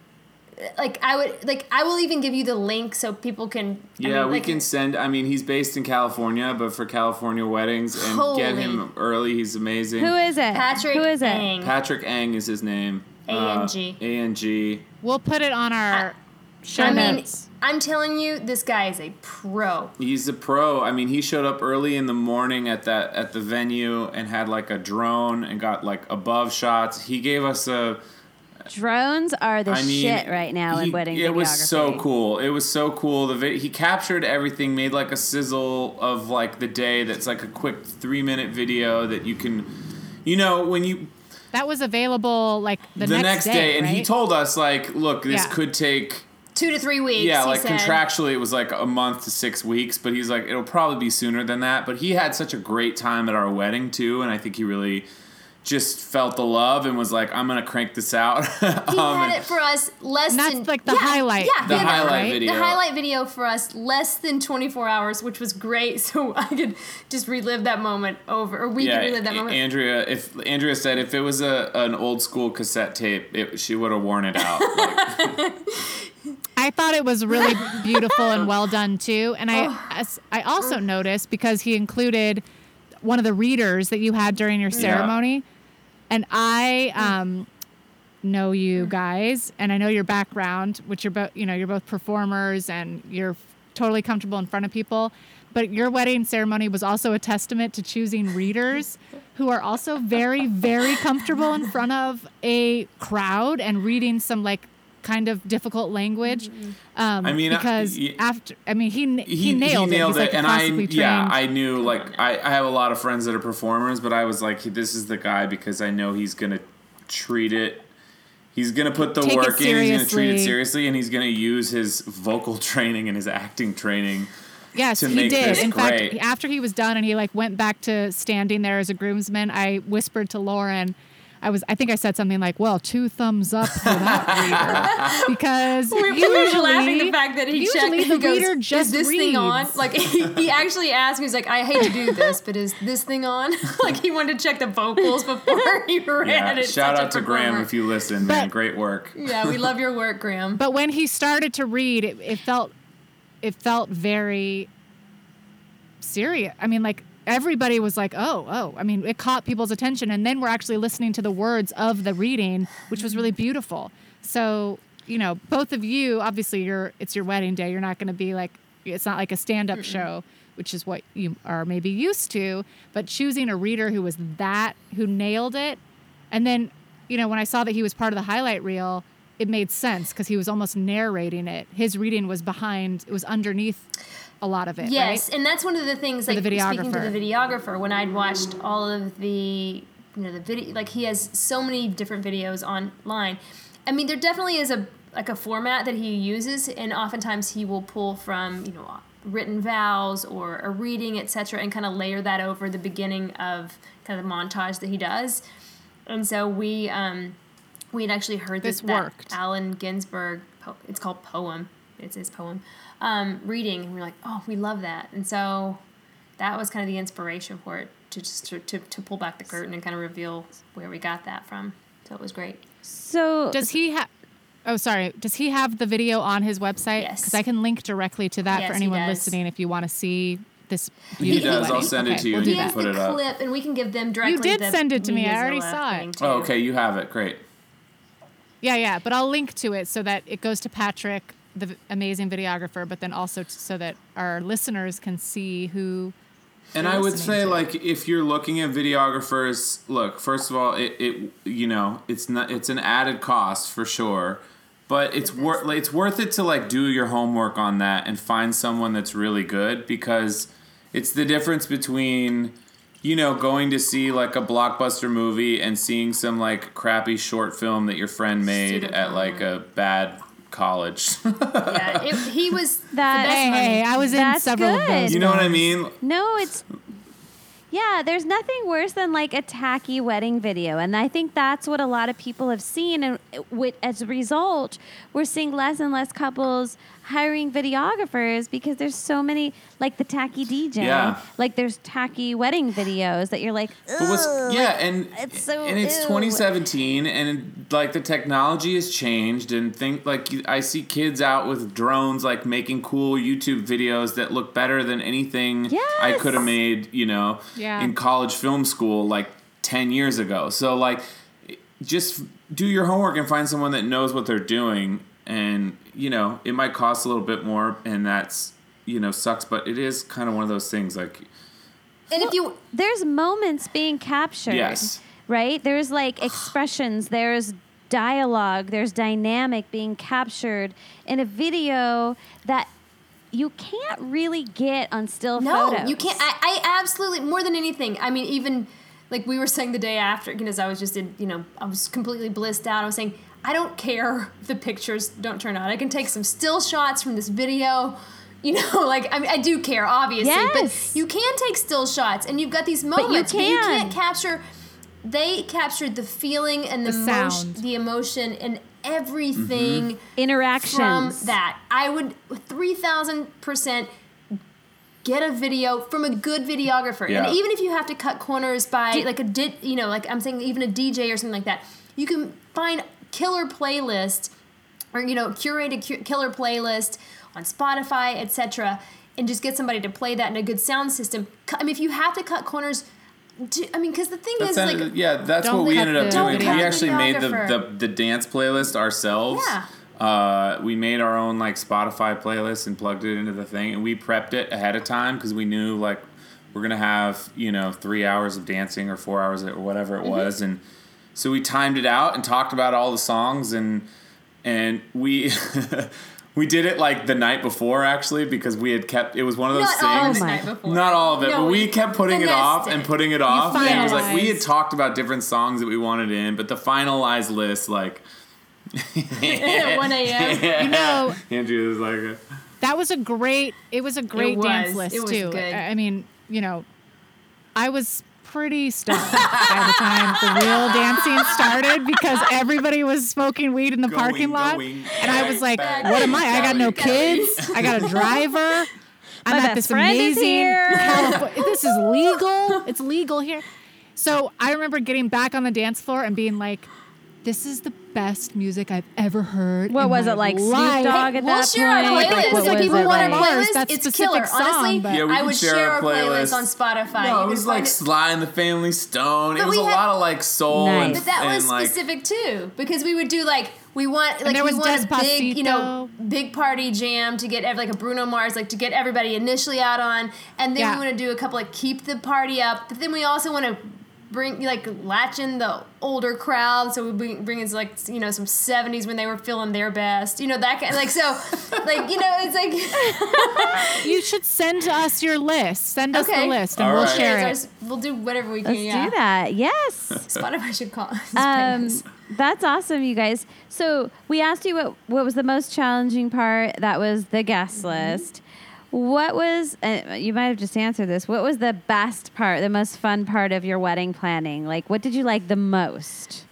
like I would, like I will even give you the link so people can. I Yeah, mean, we like, can send. I mean, he's based in California, but for California weddings and get Holy. him early, he's amazing. Who is it? Patrick Who is it? Ang. Patrick Ang is his name. A N G. Uh, A N G. We'll put it on our show I mean, notes. I'm telling you, this guy is a pro. He's a pro. I mean, he showed up early in the morning at that at the venue and had like a drone and got like above shots. He gave us a. Drones are the I mean, shit right now he- in wedding It was so videography. cool. It was so cool. The vi- he captured everything, made like a sizzle of like the day. That's like a quick three minute video that you can, you know, when you That was available like the, the, next, day, and he right? told us like, look, this Yeah. could take. Two to three weeks. Yeah, he like said. contractually, it was like a month to six weeks, but he's like, it'll probably be sooner than that. But he had such a great time at our wedding too, and I think he really just felt the love and was like, I'm gonna crank this out. He Um, had it for us less And that's than like the yeah, highlight Yeah, The he had highlight right? video. The highlight video for us less than twenty-four hours, which was great. So I could just relive that moment over, or we yeah, could relive that A- moment. Andrea. If Andrea said if it was a an old school cassette tape, it, she would have worn it out. Like, I thought it was really beautiful and well done too. And I, Oh. as- I also noticed because he included one of the readers that you had during your ceremony, and I um, know you guys, and I know your background, which you're both, you know, you're both performers, and you're totally comfortable in front of people. But your wedding ceremony was also a testament to choosing readers who are also very, very comfortable in front of a crowd and reading some like kind of difficult language. Um, I mean, I- because y- after, I mean, he he, he, nailed, he nailed it. He's like a and I classically trained. yeah I knew like I, I have a lot of friends that are performers, but I was like, this is the guy because I know he's gonna treat it He's gonna put the Take it work in. He's gonna treat it seriously. seriously, and he's gonna use his vocal training and his acting training. Yes, to he make did. this In great. fact, after he was done and he like went back to standing there as a groomsman, I whispered to Lauren, I was I think I said something like, "Well, two thumbs up for that reader," because We, we usually were laughing the fact that he checked. usually He the goes, reader just "Is this reads. thing on?" Like he, he actually asked me, he's like, "I hate to do this, but is this thing on?" Like he wanted to check the vocals before he read Yeah, it. shout Such a out to Graham performer. if you listen, man. But- Great work. Yeah, we love your work, Graham. But when he started to read, it, it felt it felt very serious. I mean, like everybody was like, "Oh, oh." I mean, it caught people's attention, and then we're actually listening to the words of the reading, which was really beautiful. So, you know, both of you, obviously, you're it's your wedding day. You're not going to be like it's not like a stand-up Mm-mm. show, which is what you are maybe used to. But choosing a reader who was that who nailed it, and then, you know, when I saw that he was part of the highlight reel, it made sense because he was almost narrating it. His reading was behind, it was underneath a lot of it. Yes, right? and that's one of the things. For Like the speaking to videographer. the videographer, when I'd watched all of the, you know, the video, like he has so many different videos online. I mean, there definitely is a like a format that he uses, and oftentimes he will pull from, you know, written vows or a reading, et cetera, and kind of layer that over the beginning of kind of the montage that he does. And so we um, we had actually heard This this, that worked. Allen Ginsberg. Po- it's called Poem. It's his poem. Um, reading, and we we're like, oh, we love that. And so that was kind of the inspiration for it, to just to, to, to pull back the curtain and kind of reveal where we got that from. So it was great. So Does he have, oh, sorry. Does he have the video on his website? Yes. Because I can link directly to that Yes, for he anyone does. listening if you want to see this He beautiful does. I'll wedding. send it Okay, to you we'll and do you He can has that. put the it up. clip, and we can give them directly. did the send it to me. I Media already Zilla saw it. thing, too. Oh, okay. You have it. Great. Yeah, yeah. But I'll link to it so that it goes to Patrick, the v- amazing videographer, but then also t- so that our listeners can see who. And you're I would listening say, to. like, if you're looking at videographers, look, first of all, it, it you know, it's not, it's an added cost for sure, but it's worth, it's worth it to like do your homework on that and find someone that's really good, because it's the difference between, you know, going to see like a blockbuster movie and seeing some like crappy short film that your friend made Student at film, like yeah. a bad college. Yeah, it, he was That- the best Hey, money. hey, I was in That's several of good. those. You know what I ones. mean? No, it's yeah, there's nothing worse than like a tacky wedding video. And I think that's what a lot of people have seen. And with, as a result, we're seeing less and less couples hiring videographers because there's so many, like the tacky D J. Yeah. Like there's tacky wedding videos that you're like, But what's, "Ugh," yeah, like, and it's so and it's ew. twenty seventeen, and like the technology has changed, and think like you- I see kids out with drones, like making cool YouTube videos that look better than anything I Yes. could have made, you know, Yeah. in college film school like ten years ago. So like, just do your homework and find someone that knows what they're doing, and you know, it might cost a little bit more, and that's, you know, sucks, but it is kind of one of those things like. And if you There's moments being captured. Yes. Right? There's like expressions, there's dialogue, there's dynamic being captured in a video that you can't really get on still no, photos. you can't. I, I absolutely more than anything. I mean, even like we were saying the day after, because I was just in, you know, I was completely blissed out. I was saying, I don't care if the pictures don't turn out. I can take some still shots from this video. You know, like, I mean, I do care, obviously, Yes. but you can take still shots, and you've got these you moments, but you, can. can't capture. They captured the feeling and the, The motion, sound. the emotion, and everything Interactions. from that. I would three thousand percent get a video from a good videographer. Yeah. And even if you have to cut corners by like a di- you know, like I'm saying even a D J or something like that, you can find killer playlist or you know, curated cu- killer playlist on Spotify, et cetera, and just get somebody to play that in a good sound system. Cu- I mean, if you have to cut corners, do, I mean, because the thing That's is, ended- like, yeah, that's Don't what we cut ended up the doing. video. We actually made the, Videographer. the, the dance playlist ourselves. Yeah. Uh, we made our own like Spotify playlist and plugged it into the thing, and we prepped it ahead of time because we knew like we're gonna have, you know, three hours of dancing or four hours or whatever it was, and so we timed it out and talked about all the songs, and and we we did it like the night before actually because we had kept it was one of those not all things. the my- night before. Not all of it, No, but we we kept putting it finessed off it. and putting it off. And it was like we had finalized. talked about different songs that we wanted in, but the finalized list, like, At one a.m. Yeah. You know, Andrea was like, a, that was a great. It was a great was. dance list It was too. good. I I mean, you know, I was pretty stoned by the time the real dancing started because everybody was smoking weed in the Going, parking lot, going, and I was like, back, "What am I? I got no going, kids. I got a driver. I'm My at best this friend is amazing here." California. This is legal. It's legal here." So I remember getting back on the dance floor and being like, "This is the best music I've ever heard." What in was my it like, Snoop life. Dogg at We'll that share our point? playlist. Like, what If was people it want our like? Mars, playlist, that it's specific killer. song, Honestly, but- Yeah, we I could would share share our our playlist playlist. on Spotify. no, You it was can like find Sly and the Family Stone. It But was we a had- lot of like soul Nice. and, But that and was like specific too, because we would do like we want like there we was want a big you know Despacito. big party jam to get ev- like a Bruno Mars like to get everybody initially out on, and then Yeah. we want to do a couple like keep the party up, but then we also want to bring like latch in the older crowd, so we bring, bring in like you know some seventies when they were feeling their best, you know that kind like so like you know it's like You should send us your list. Send us Okay. the list, and All we'll right. share Here's it. ours- we'll do whatever we can. Let's yeah. do that. Yes. Spotify should call us. Um, playlist. that's awesome, you guys. So we asked you what what was the most challenging part. That was the guest list. What was uh, you might have just answered this. What was the best part, the most fun part of your wedding planning? Like, what did you like the most?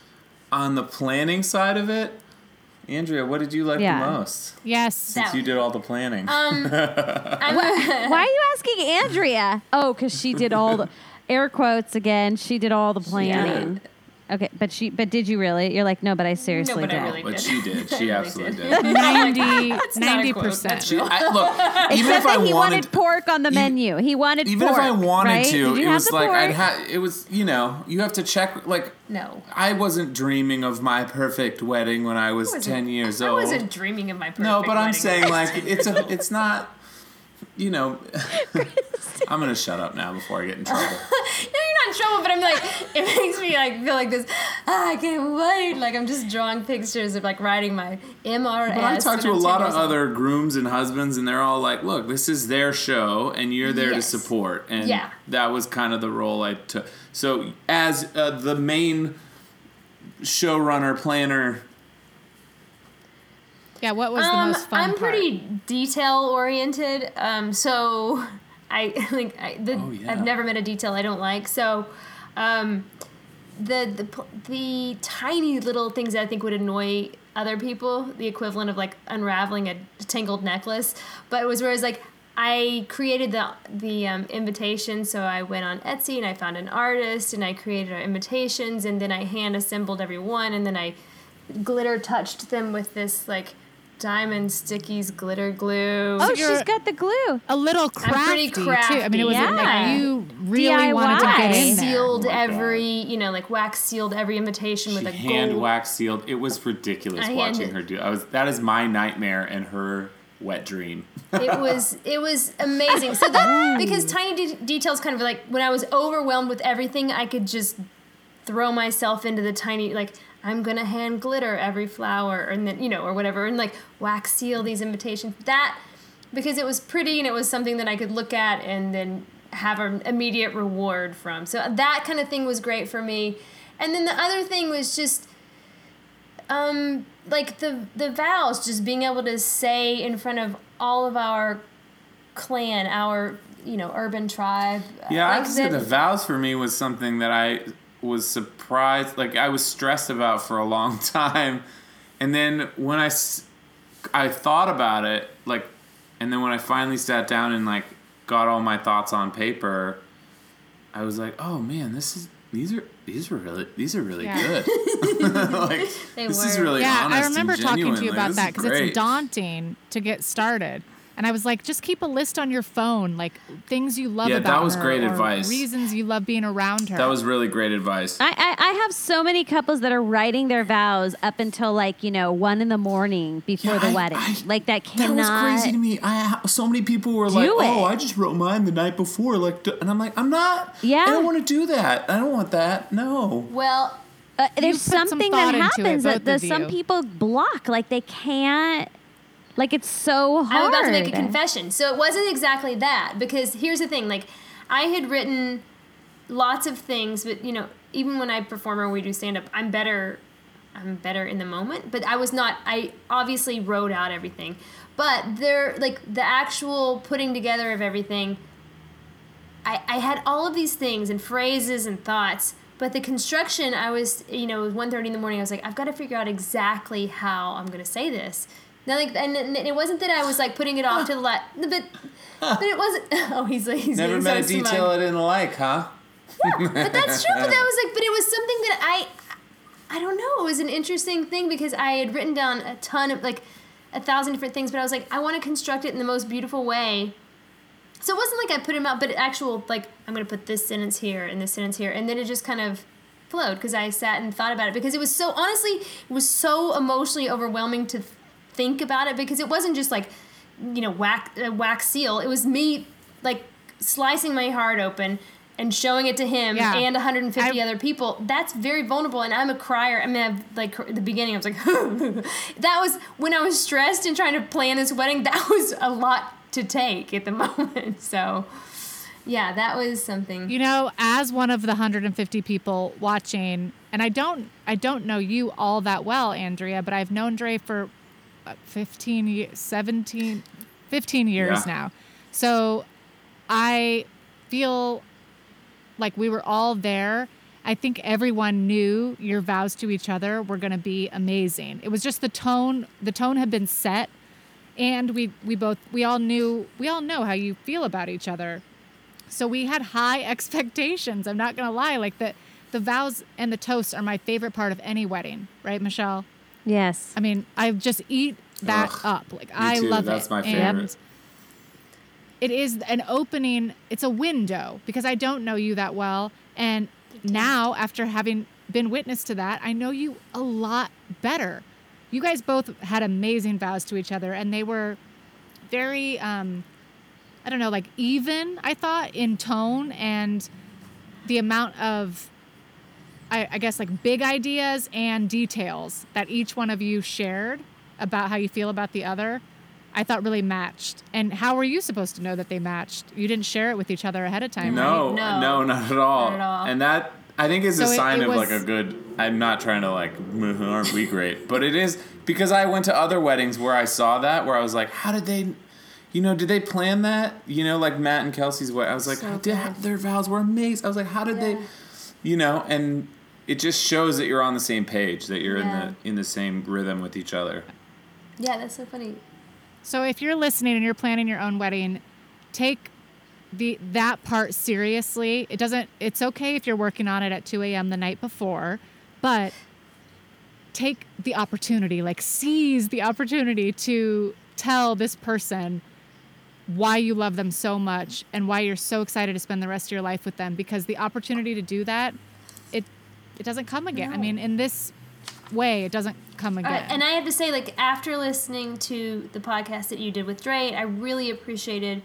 on the planning side of it. Andrea, what did you like Yeah. the most? Yes. Since you did all the planning. Um, I'm, Why are you asking Andrea? Oh, because she did all the air quotes again. She did all the planning. Okay, but she, but did you really? You're like, no, but I seriously No, but I did. really- but she did. I She really absolutely did. did. ninety, not a ninety quote. percent. That's She, I, look, even Except if I that he wanted, wanted pork on the menu. He wanted even pork, if I wanted right? to, Did you it have was the like pork? I'd have. It was you know you have to check. Like no. I wasn't dreaming of my perfect wedding when I was I wasn't- ten years I old. wasn't dreaming of my perfect No, but I'm wedding. saying like it's a, it's not. You know, I'm gonna shut up now before I get in trouble. No, you're not in trouble, but I'm like, it makes me like feel like this. Ah, I can't wait. Like I'm just drawing pictures of like writing my M R S. But I talked to a when I'm lot ten of years old. other grooms and husbands, and they're all like, "Look, this is their show, and you're there Yes. to support." And Yeah. that was kind of the role I took. So, as uh, the main showrunner, planner, Yeah, what was the Um, most fun I'm part? pretty detail oriented. Um, so I like I, the, Oh, yeah. I've never met a detail I don't like. So, um, the the pl- the tiny little things that I think would annoy other people, the equivalent of like unraveling a tangled necklace, but it was whereas like I created the the um, invitation. So I went on Etsy and I found an artist and I created our invitations and then I hand assembled every one and then I glitter touched them with this like diamond stickies glitter glue. Oh, you're- she's got the glue. a little crafty, pretty too. I mean, it was crafty. like Yeah. you really wanted to D I Y. get in there. sealed Oh my God. every, you know, like wax sealed every invitation she with a hand gold. wax sealed. It was ridiculous I watching handed- her do. I was that is my nightmare and her wet dream. It was it was amazing. So that because tiny de- details kind of like when I was overwhelmed with everything, I could just throw myself into the tiny like I'm gonna hand glitter every flower and then you know or whatever and like wax seal these invitations. That because it was pretty and it was something that I could look at and then have an immediate reward from. So that kind of thing was great for me. And then the other thing was just um like the the vows, just being able to say in front of all of our clan, our you know urban tribe. Yeah, I like have to say that- the vows for me was something that I was surprised, like I was stressed about for a long time, and then when I, s- I thought about it, like, and then when I finally sat down and like got all my thoughts on paper, I was like, oh man, this is these are these were really these are really Yeah. good. like They this is were. really Yeah, honest I remember and talking to genuine. you Like, about this that is because great. it's daunting to get started. And I was like, just keep a list on your phone, like things you love Yeah, about that was her great or advice. reasons you love being around her. That was really great advice. I, I, I have so many couples that are writing their vows up until like, you know, one in the morning before Yeah, the I- wedding. I- like that That cannot. was crazy to me. I so many people were Do like, it. "Oh, I just wrote mine the night before," like, d- and I'm like, "I'm not. Yeah. I don't want to do that. I don't want that. No." Well, Uh, there's put some something thought that into it, happens that both the, of some you. people block. Like they can't. Like it's so hard. I'm about to make a confession. So it wasn't exactly that because here's the thing: like, I had written lots of things, but you know, even when I perform or we do stand up, I'm better. I'm better in the moment. But I was not. I obviously wrote out everything, but there, like the actual putting together of everything. I I had all of these things and phrases and thoughts, but the construction, I was, you know, it was one thirty in the morning. I was like, I've got to figure out exactly how I'm going to say this. Now, like, and, and it wasn't that I was like putting it off to the left, but but it wasn't. Oh, he's like, he's Never being met a so smug. detail I didn't like, huh? But that's true. But that was like, but it was something that I, I don't know. It was an interesting thing because I had written down a ton of like a thousand different things, but I was like, I want to construct it in the most beautiful way. So it wasn't like I put him out, but actual like I'm gonna put this sentence here and this sentence here, and then it just kind of flowed because I sat and thought about it because it was so honestly it was so emotionally overwhelming to think about it because it wasn't just like you know whack uh, wax seal. It was me like slicing my heart open and showing it to him Yeah. and one hundred fifty I- other people. That's very vulnerable, and I'm a crier. I mean, I've, like at the beginning, I was like, that was when I was stressed and trying to plan this wedding. That was a lot to take at the moment. So, yeah, that was something. You know, as one of the one hundred fifty people watching, and I don't, I don't know you all that well, Andrea, but I've known Dre for uh, fifteen years, seventeen, fifteen years Yeah. now. So I feel like we were all there. I think everyone knew your vows to each other were going to be amazing. It was just the tone, the tone had been set, and we, we both, we all knew, we all know how you feel about each other. So we had high expectations. I'm not going to lie. Like the, the vows and the toasts are my favorite part of any wedding, right, Michelle? Yes. I mean, I just eat that Ugh, up. Like I too. love it. That's my And favorite. it is an opening. It's a window because I don't know you that well. And now after having been witness to that, I know you a lot better. You guys both had amazing vows to each other, and they were very, um, I don't know, like even, I thought, in tone and the amount of, I, I guess, like big ideas and details that each one of you shared about how you feel about the other, I thought really matched. And how were you supposed to know that they matched? You didn't share it with each other ahead of time, No, right? No. no, not at all. Not at all. And that I think is a So it- sign it of like was- a good. I'm not trying to like, aren't we great? But it is because I went to other weddings where I saw that, where I was like, how did they, you know, did they plan that? You know, like Matt and Kelsey's wedding. I was like, So did, good. their vows were amazing. I was like, how did they, Yeah. you know, and it just shows that you're on the same page, that you're Yeah. in the in the same rhythm with each other. Yeah, that's so funny. So if you're listening and you're planning your own wedding, take the that part seriously. It doesn't it's okay if you're working on it at two a.m. the night before, but take the opportunity, like seize the opportunity to tell this person why you love them so much and why you're so excited to spend the rest of your life with them, because the opportunity to do that, it it doesn't come again. I No. mean, in this way, it doesn't come again. All right, and I have to say, like, after listening to the podcast that you did with Dre, I really appreciated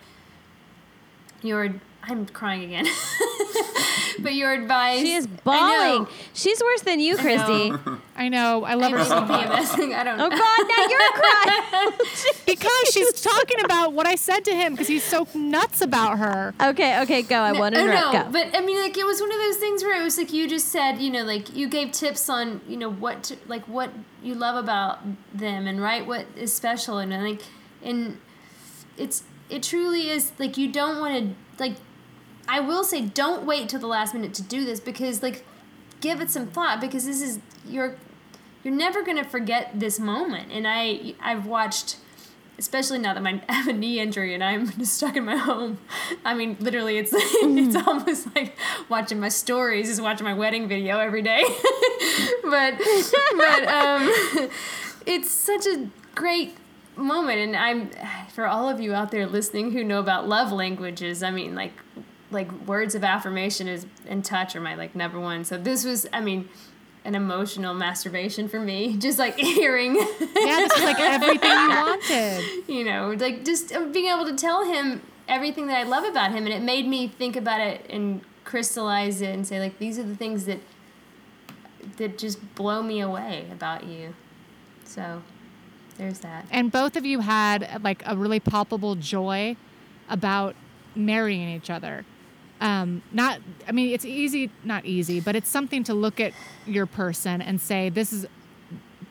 your. I'm crying again. But your advice. She is I bawling. know. She's worse than you, Christy. I know. I I love her may so be much. PMSing. I don't know. Oh God, now you're crying. Because she's talking about what I said to him because he's so nuts about her. Okay, okay, go. I want to Oh, interrupt. no, Go. but I mean, like, it was one of those things where it was like you just said, you know, like you gave tips on, you know, what to, like what you love about them and right what is special and like and it's it truly is like you don't want to like I will say don't wait till the last minute to do this because like give it some thought because this is you're you're never gonna forget this moment and I I've watched. Especially now that my, I have a knee injury and I'm just stuck in my home. I mean, literally, it's it's almost like watching my stories is watching my wedding video every day. but but um, it's such a great moment, and I'm for all of you out there listening who know about love languages. I mean, like like words of affirmation is and touch are my like number one. So this was, I mean. An emotional masturbation for me, just like hearing, Yeah, this is like everything you wanted. you know, like just being able to tell him everything that I love about him, and it made me think about it and crystallize it and say like these are the things that that just blow me away about you. So there's that. And both of you had like a really palpable joy about marrying each other. Um, not, I mean, it's easy, not easy, but it's something to look at your person and say, this is,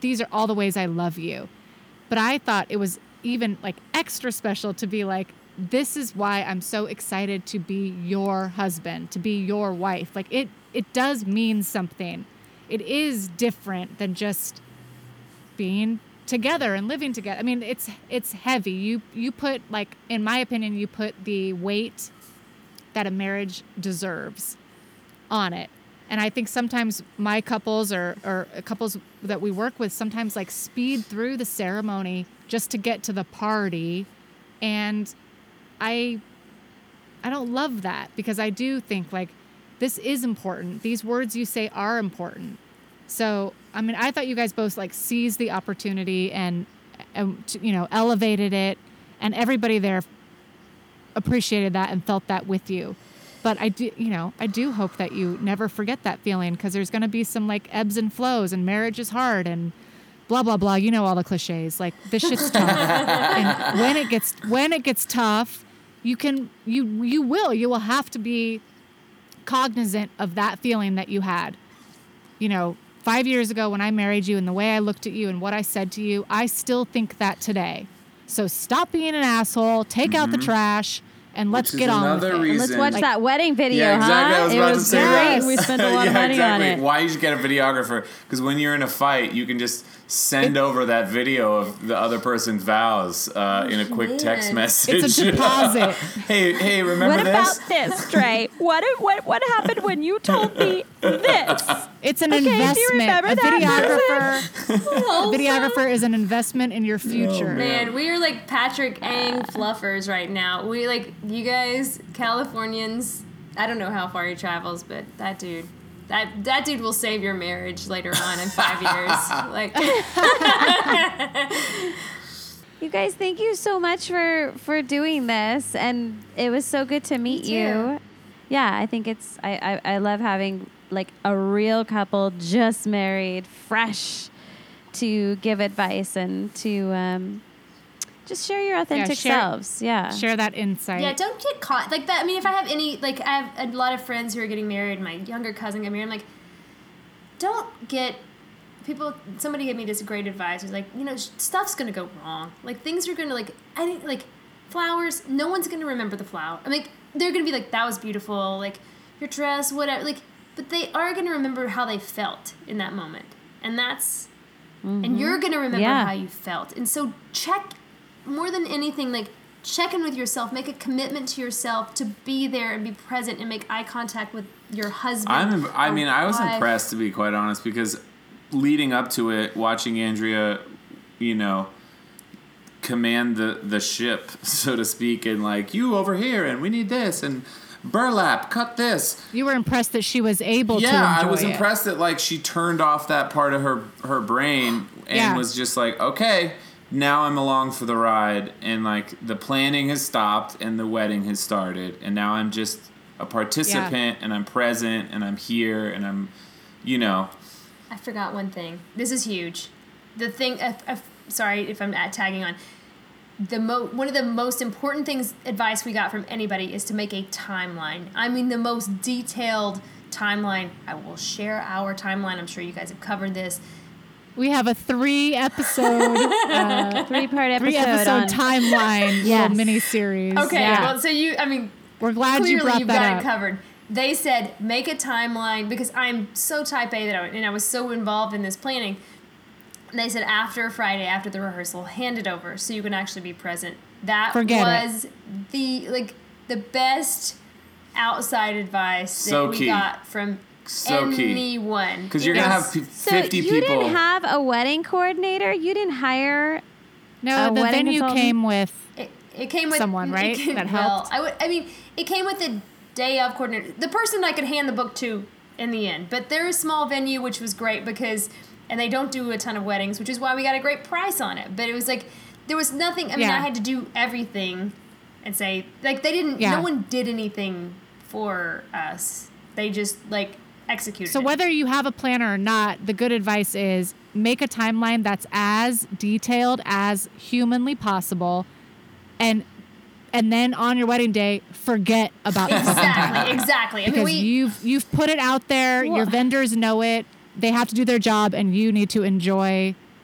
these are all the ways I love you. But I thought it was even like extra special to be like, this is why I'm so excited to be your husband, to be your wife. Like it, it does mean something. It is different than just being together and living together. I mean, it's it's heavy. You you put, like, in my opinion, you put the weight that a marriage deserves on it. And I think sometimes my couples or or couples that we work with sometimes like speed through the ceremony just to get to the party, and I I don't love that, because I do think like this is important. These words you say are important. So, I mean, I thought you guys both like seized the opportunity and, and you know, elevated it, and everybody there appreciated that and felt that with you. But I do, you know, I do hope that you never forget that feeling, because there's going to be some like ebbs and flows, and marriage is hard and blah, blah, blah. You know, all the cliches, like this shit's tough. And when it gets, when it gets tough, you can, you, you will, you will have to be cognizant of that feeling that you had, you know, five years ago when I married you, and the way I looked at you and what I said to you. I still think that today. So stop being an asshole, take mm-hmm. out the trash, and let's Which get is on with it. reason. And let's watch Like, that wedding video, Yeah, exactly. huh? I was it about was to say great. that. We spent a lot yeah, of money exactly. on it. Why you should get a videographer? Because when you're in a fight, you can just send over that video of the other person's vows uh, in a quick Man. text message. It's a deposit. hey, hey, remember What this? about this, Trey? What what what happened when you told me this? It's an Okay, do you investment. remember A that videographer, a videographer is an investment in your future. Man, we are like Patrick Ang fluffers right now. We like you guys, Californians. I don't know how far he travels, but that dude, that that dude will save your marriage later on in five years. Like, You guys, thank you so much for for doing this, and it was so good to meet too. you. Yeah, I think it's I, I I love having like a real couple just married, fresh, to give advice and to um, just share your authentic share- selves. Yeah, Share that insight. yeah, don't get caught like that. I mean, if I have any, like, I have a lot of friends who are getting married. My younger cousin got married. I'm like, don't get people. Somebody gave me this great advice. It was like, you know, sh- stuff's gonna go wrong. Like things are gonna like, I think like flowers. No one's gonna remember the flower. I mean, they're gonna be like, that was beautiful. Like your dress, whatever. Like, but they are gonna remember how they felt in that moment, and that's, and you're gonna remember Yeah. how you felt. And so check more than anything, like. Check in with yourself. Make a commitment to yourself to be there and be present and make eye contact with your husband. I'm, I or mean, I was wife. impressed, to be quite honest, because leading up to it, watching Andrea, you know, command the, the ship, so to speak, and like, you over here, and we need this, and burlap, cut this. You were impressed that she was able to enjoy Yeah, I was it. impressed that like she turned off that part of her her brain and Yeah. was just like, okay, now I'm along for the ride, and like the planning has stopped and the wedding has started, and now I'm just a participant and I'm present and I'm here and I'm, you know. I forgot one thing. This is huge. The thing. Uh, uh, sorry if I'm at tagging on. The mo- one of the most important things advice we got from anybody is to make a timeline. I mean the most detailed timeline. I will share our timeline. I'm sure you guys have covered this. We have a three episode, uh, three part episode. three episode on, timeline Yes. little mini series. Okay, Yeah. well, so you, I mean, We're glad clearly you brought you've that got up. it covered. They said make a timeline because I'm so type A that I, and I was so involved in this planning. They said after Friday, after the rehearsal, hand it over so you can actually be present. That Forget was the like the best outside advice So that we key. got from So key. anyone. Because you're going to Yes. have p- So fifty you people. didn't have a wedding coordinator. You didn't hire. No, A the wedding venue consultant? came with. It, it came with Someone, it right, came- that well, helped? I would. I mean, it came with the day of coordinator, the person I could hand the book to in the end. But they're a small venue, which was great because, and they don't do a ton of weddings, which is why we got a great price on it. But it was like there was nothing. I mean, Yeah. I had to do everything, and say like they didn't. Yeah. No one did anything for us. They just like executed. So it. whether you have a planner or not, the good advice is make a timeline that's as detailed as humanly possible, and and then on your wedding day, forget about the fucking timeline. exactly, exactly. I mean, Because we, you've you've put it out there, your Well- vendors know it, they have to do their job, and you need to enjoy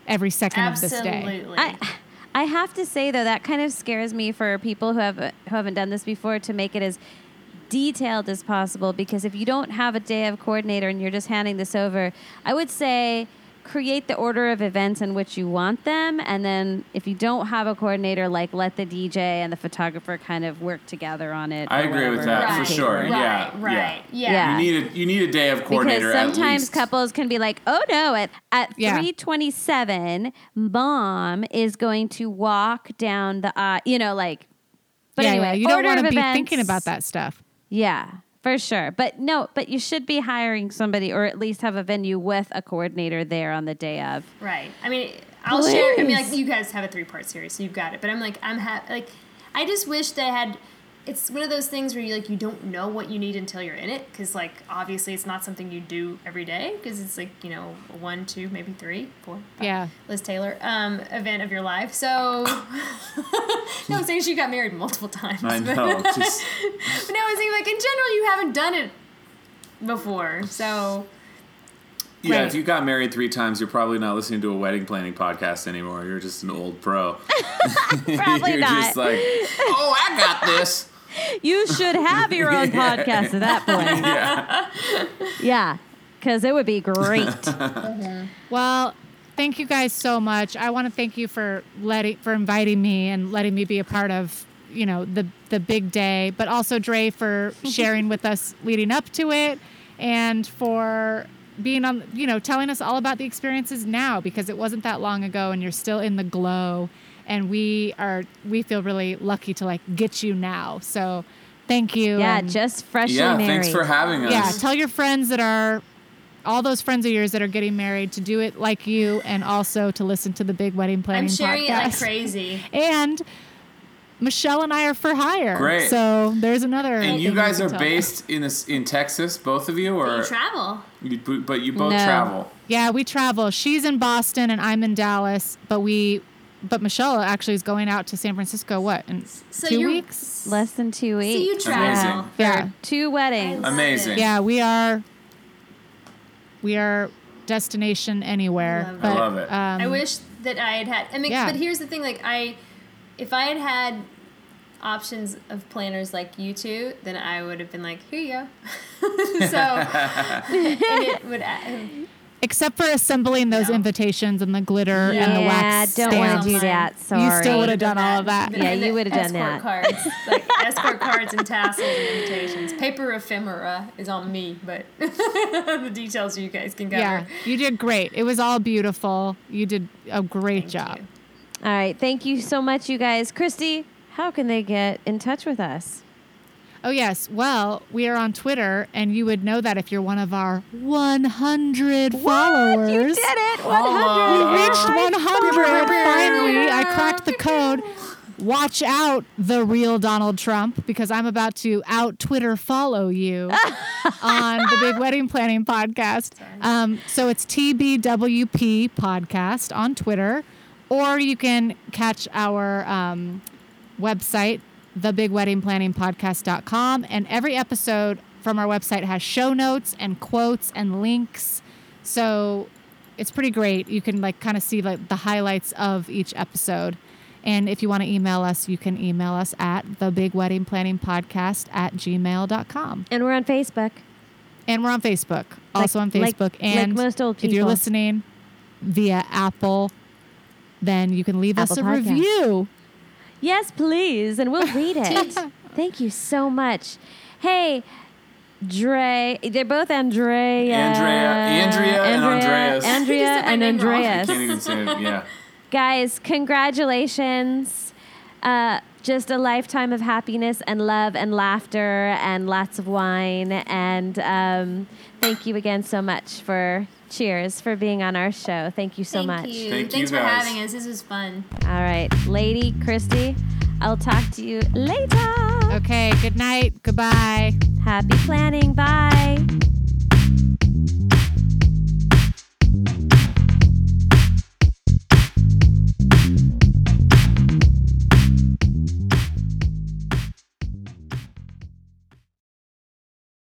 every second of this day. Absolutely. I I have to say though, that kind of scares me for people who have who haven't done this before to make it as detailed as possible, because if you don't have a day of coordinator and you're just handing this over, I would say create the order of events in which you want them, and then if you don't have a coordinator, like let the D J and the photographer kind of work together on it. I or agree with whatever. that Right, for sure. Right, yeah, right, yeah. yeah. Yeah. You need a you need a day of coordinator Because at sometimes least. couples can be like, oh no, at, at Yeah. three twenty-seven, mom is going to walk down the aisle, you know, like, but yeah, anyway, yeah, you don't order want of to be events- thinking about that stuff. Yeah, for sure. But no, but you should be hiring somebody, or at least have a venue with a coordinator there on the day of. Right. I mean, I'll share. I mean, like Please. you guys have a three part series, so you've got it. But I'm like, I'm ha- like, I just wish they had. It's one of those things where you like you don't know what you need until you're in it, because like obviously it's not something you do every day, because it's like, you know, a one, two, maybe three, four, five, Yeah. Liz Taylor um, event of your life. So no, I'm saying she got married multiple times. I but- know. Just, But no, I was saying like in general you haven't done it before, so. yeah, Right. if you got married three times, you're probably not listening to a wedding planning podcast anymore. You're just an old pro. Probably you're not. just like, oh, I got this. You should have your own podcast at that point. Yeah. Yeah, because it would be great. Well, thank you guys so much. I want to thank you for letting for inviting me and letting me be a part of, you know, the the big day, but also Dre for sharing with us leading up to it, and for being on, you know, telling us all about the experiences now, because it wasn't that long ago and you're still in the glow, and we are we feel really lucky to like get you now. So thank you. Yeah, and- just freshly Yeah, married. thanks for having us. yeah, tell your friends that are all those friends of yours that are getting married to do it like you, and also to listen to the Big Wedding Planning I'm sharing podcast. it like crazy. And Michelle and I are for hire. Great. So there's another. And thing you guys can are tell. based in this in Texas, both of you, or You travel. you, but you both No. travel. Yeah, we travel. She's in Boston and I'm in Dallas, but we, but Michelle actually is going out to San Francisco. What in So 2 you're- weeks? Less than two So weeks. you travel. Amazing. Yeah, Two weddings. I- Amazing. yeah, we are. We are destination anywhere. Love it. but, I love it. Um, I wish that I had had. I mean, Yeah. but here's the thing: like, I, if I had had options of planners like you two, then I would have been like, here you go. so, and it would. uh, Except for assembling those No. invitations and the glitter and the Yeah, wax don't want stamps. to do that. Sorry. You still would have done all of that. Yeah, and you the would've done escort that. Cards, like escort cards and tassels and invitations. Paper ephemera is on me, but the details you guys can cover. Yeah, you did great. It was all beautiful. You did a great Thank job. you. All right. Thank you so much, you guys. Christy, how can they get in touch with us? Oh, yes. Well, we are on Twitter, and you would know that if you're one of our one hundred followers. You did it. one hundred. We reached High one hundred. five. Finally, I cracked the code. Watch out, the real Donald Trump, because I'm about to out Twitter follow you on the Big Wedding Planning Podcast. Um, so it's T B W P Podcast on Twitter, or you can catch our um, website, the big wedding planning podcast dot com, and every episode from our website has show notes and quotes and links. So it's pretty great. You can like kind of see like the highlights of each episode. And if you want to email us, you can email us at the big wedding planning podcast at gmail dot com. And we're on Facebook. And we're on Facebook, also on like- Facebook. like and most old if you're people. listening via Apple, then you can leave us a Apple Podcast. review. Yes, please, and we'll read it. Thank you so much. Hey, Dre, they're both Andrea. Andrea, Andrea, and Andreas. Andrea You said my and name wrong. I Andreas. can't even say it. Yeah. Guys, congratulations. Uh, just a lifetime of happiness and love and laughter and lots of wine. And um, thank you again so much for, cheers, for being on our show. Thank you so Thank much. you. Thank Thanks you for guys. having us. This was fun. All right, Lady Christy, I'll talk to you later. Okay, good night. Goodbye. Happy planning. Bye.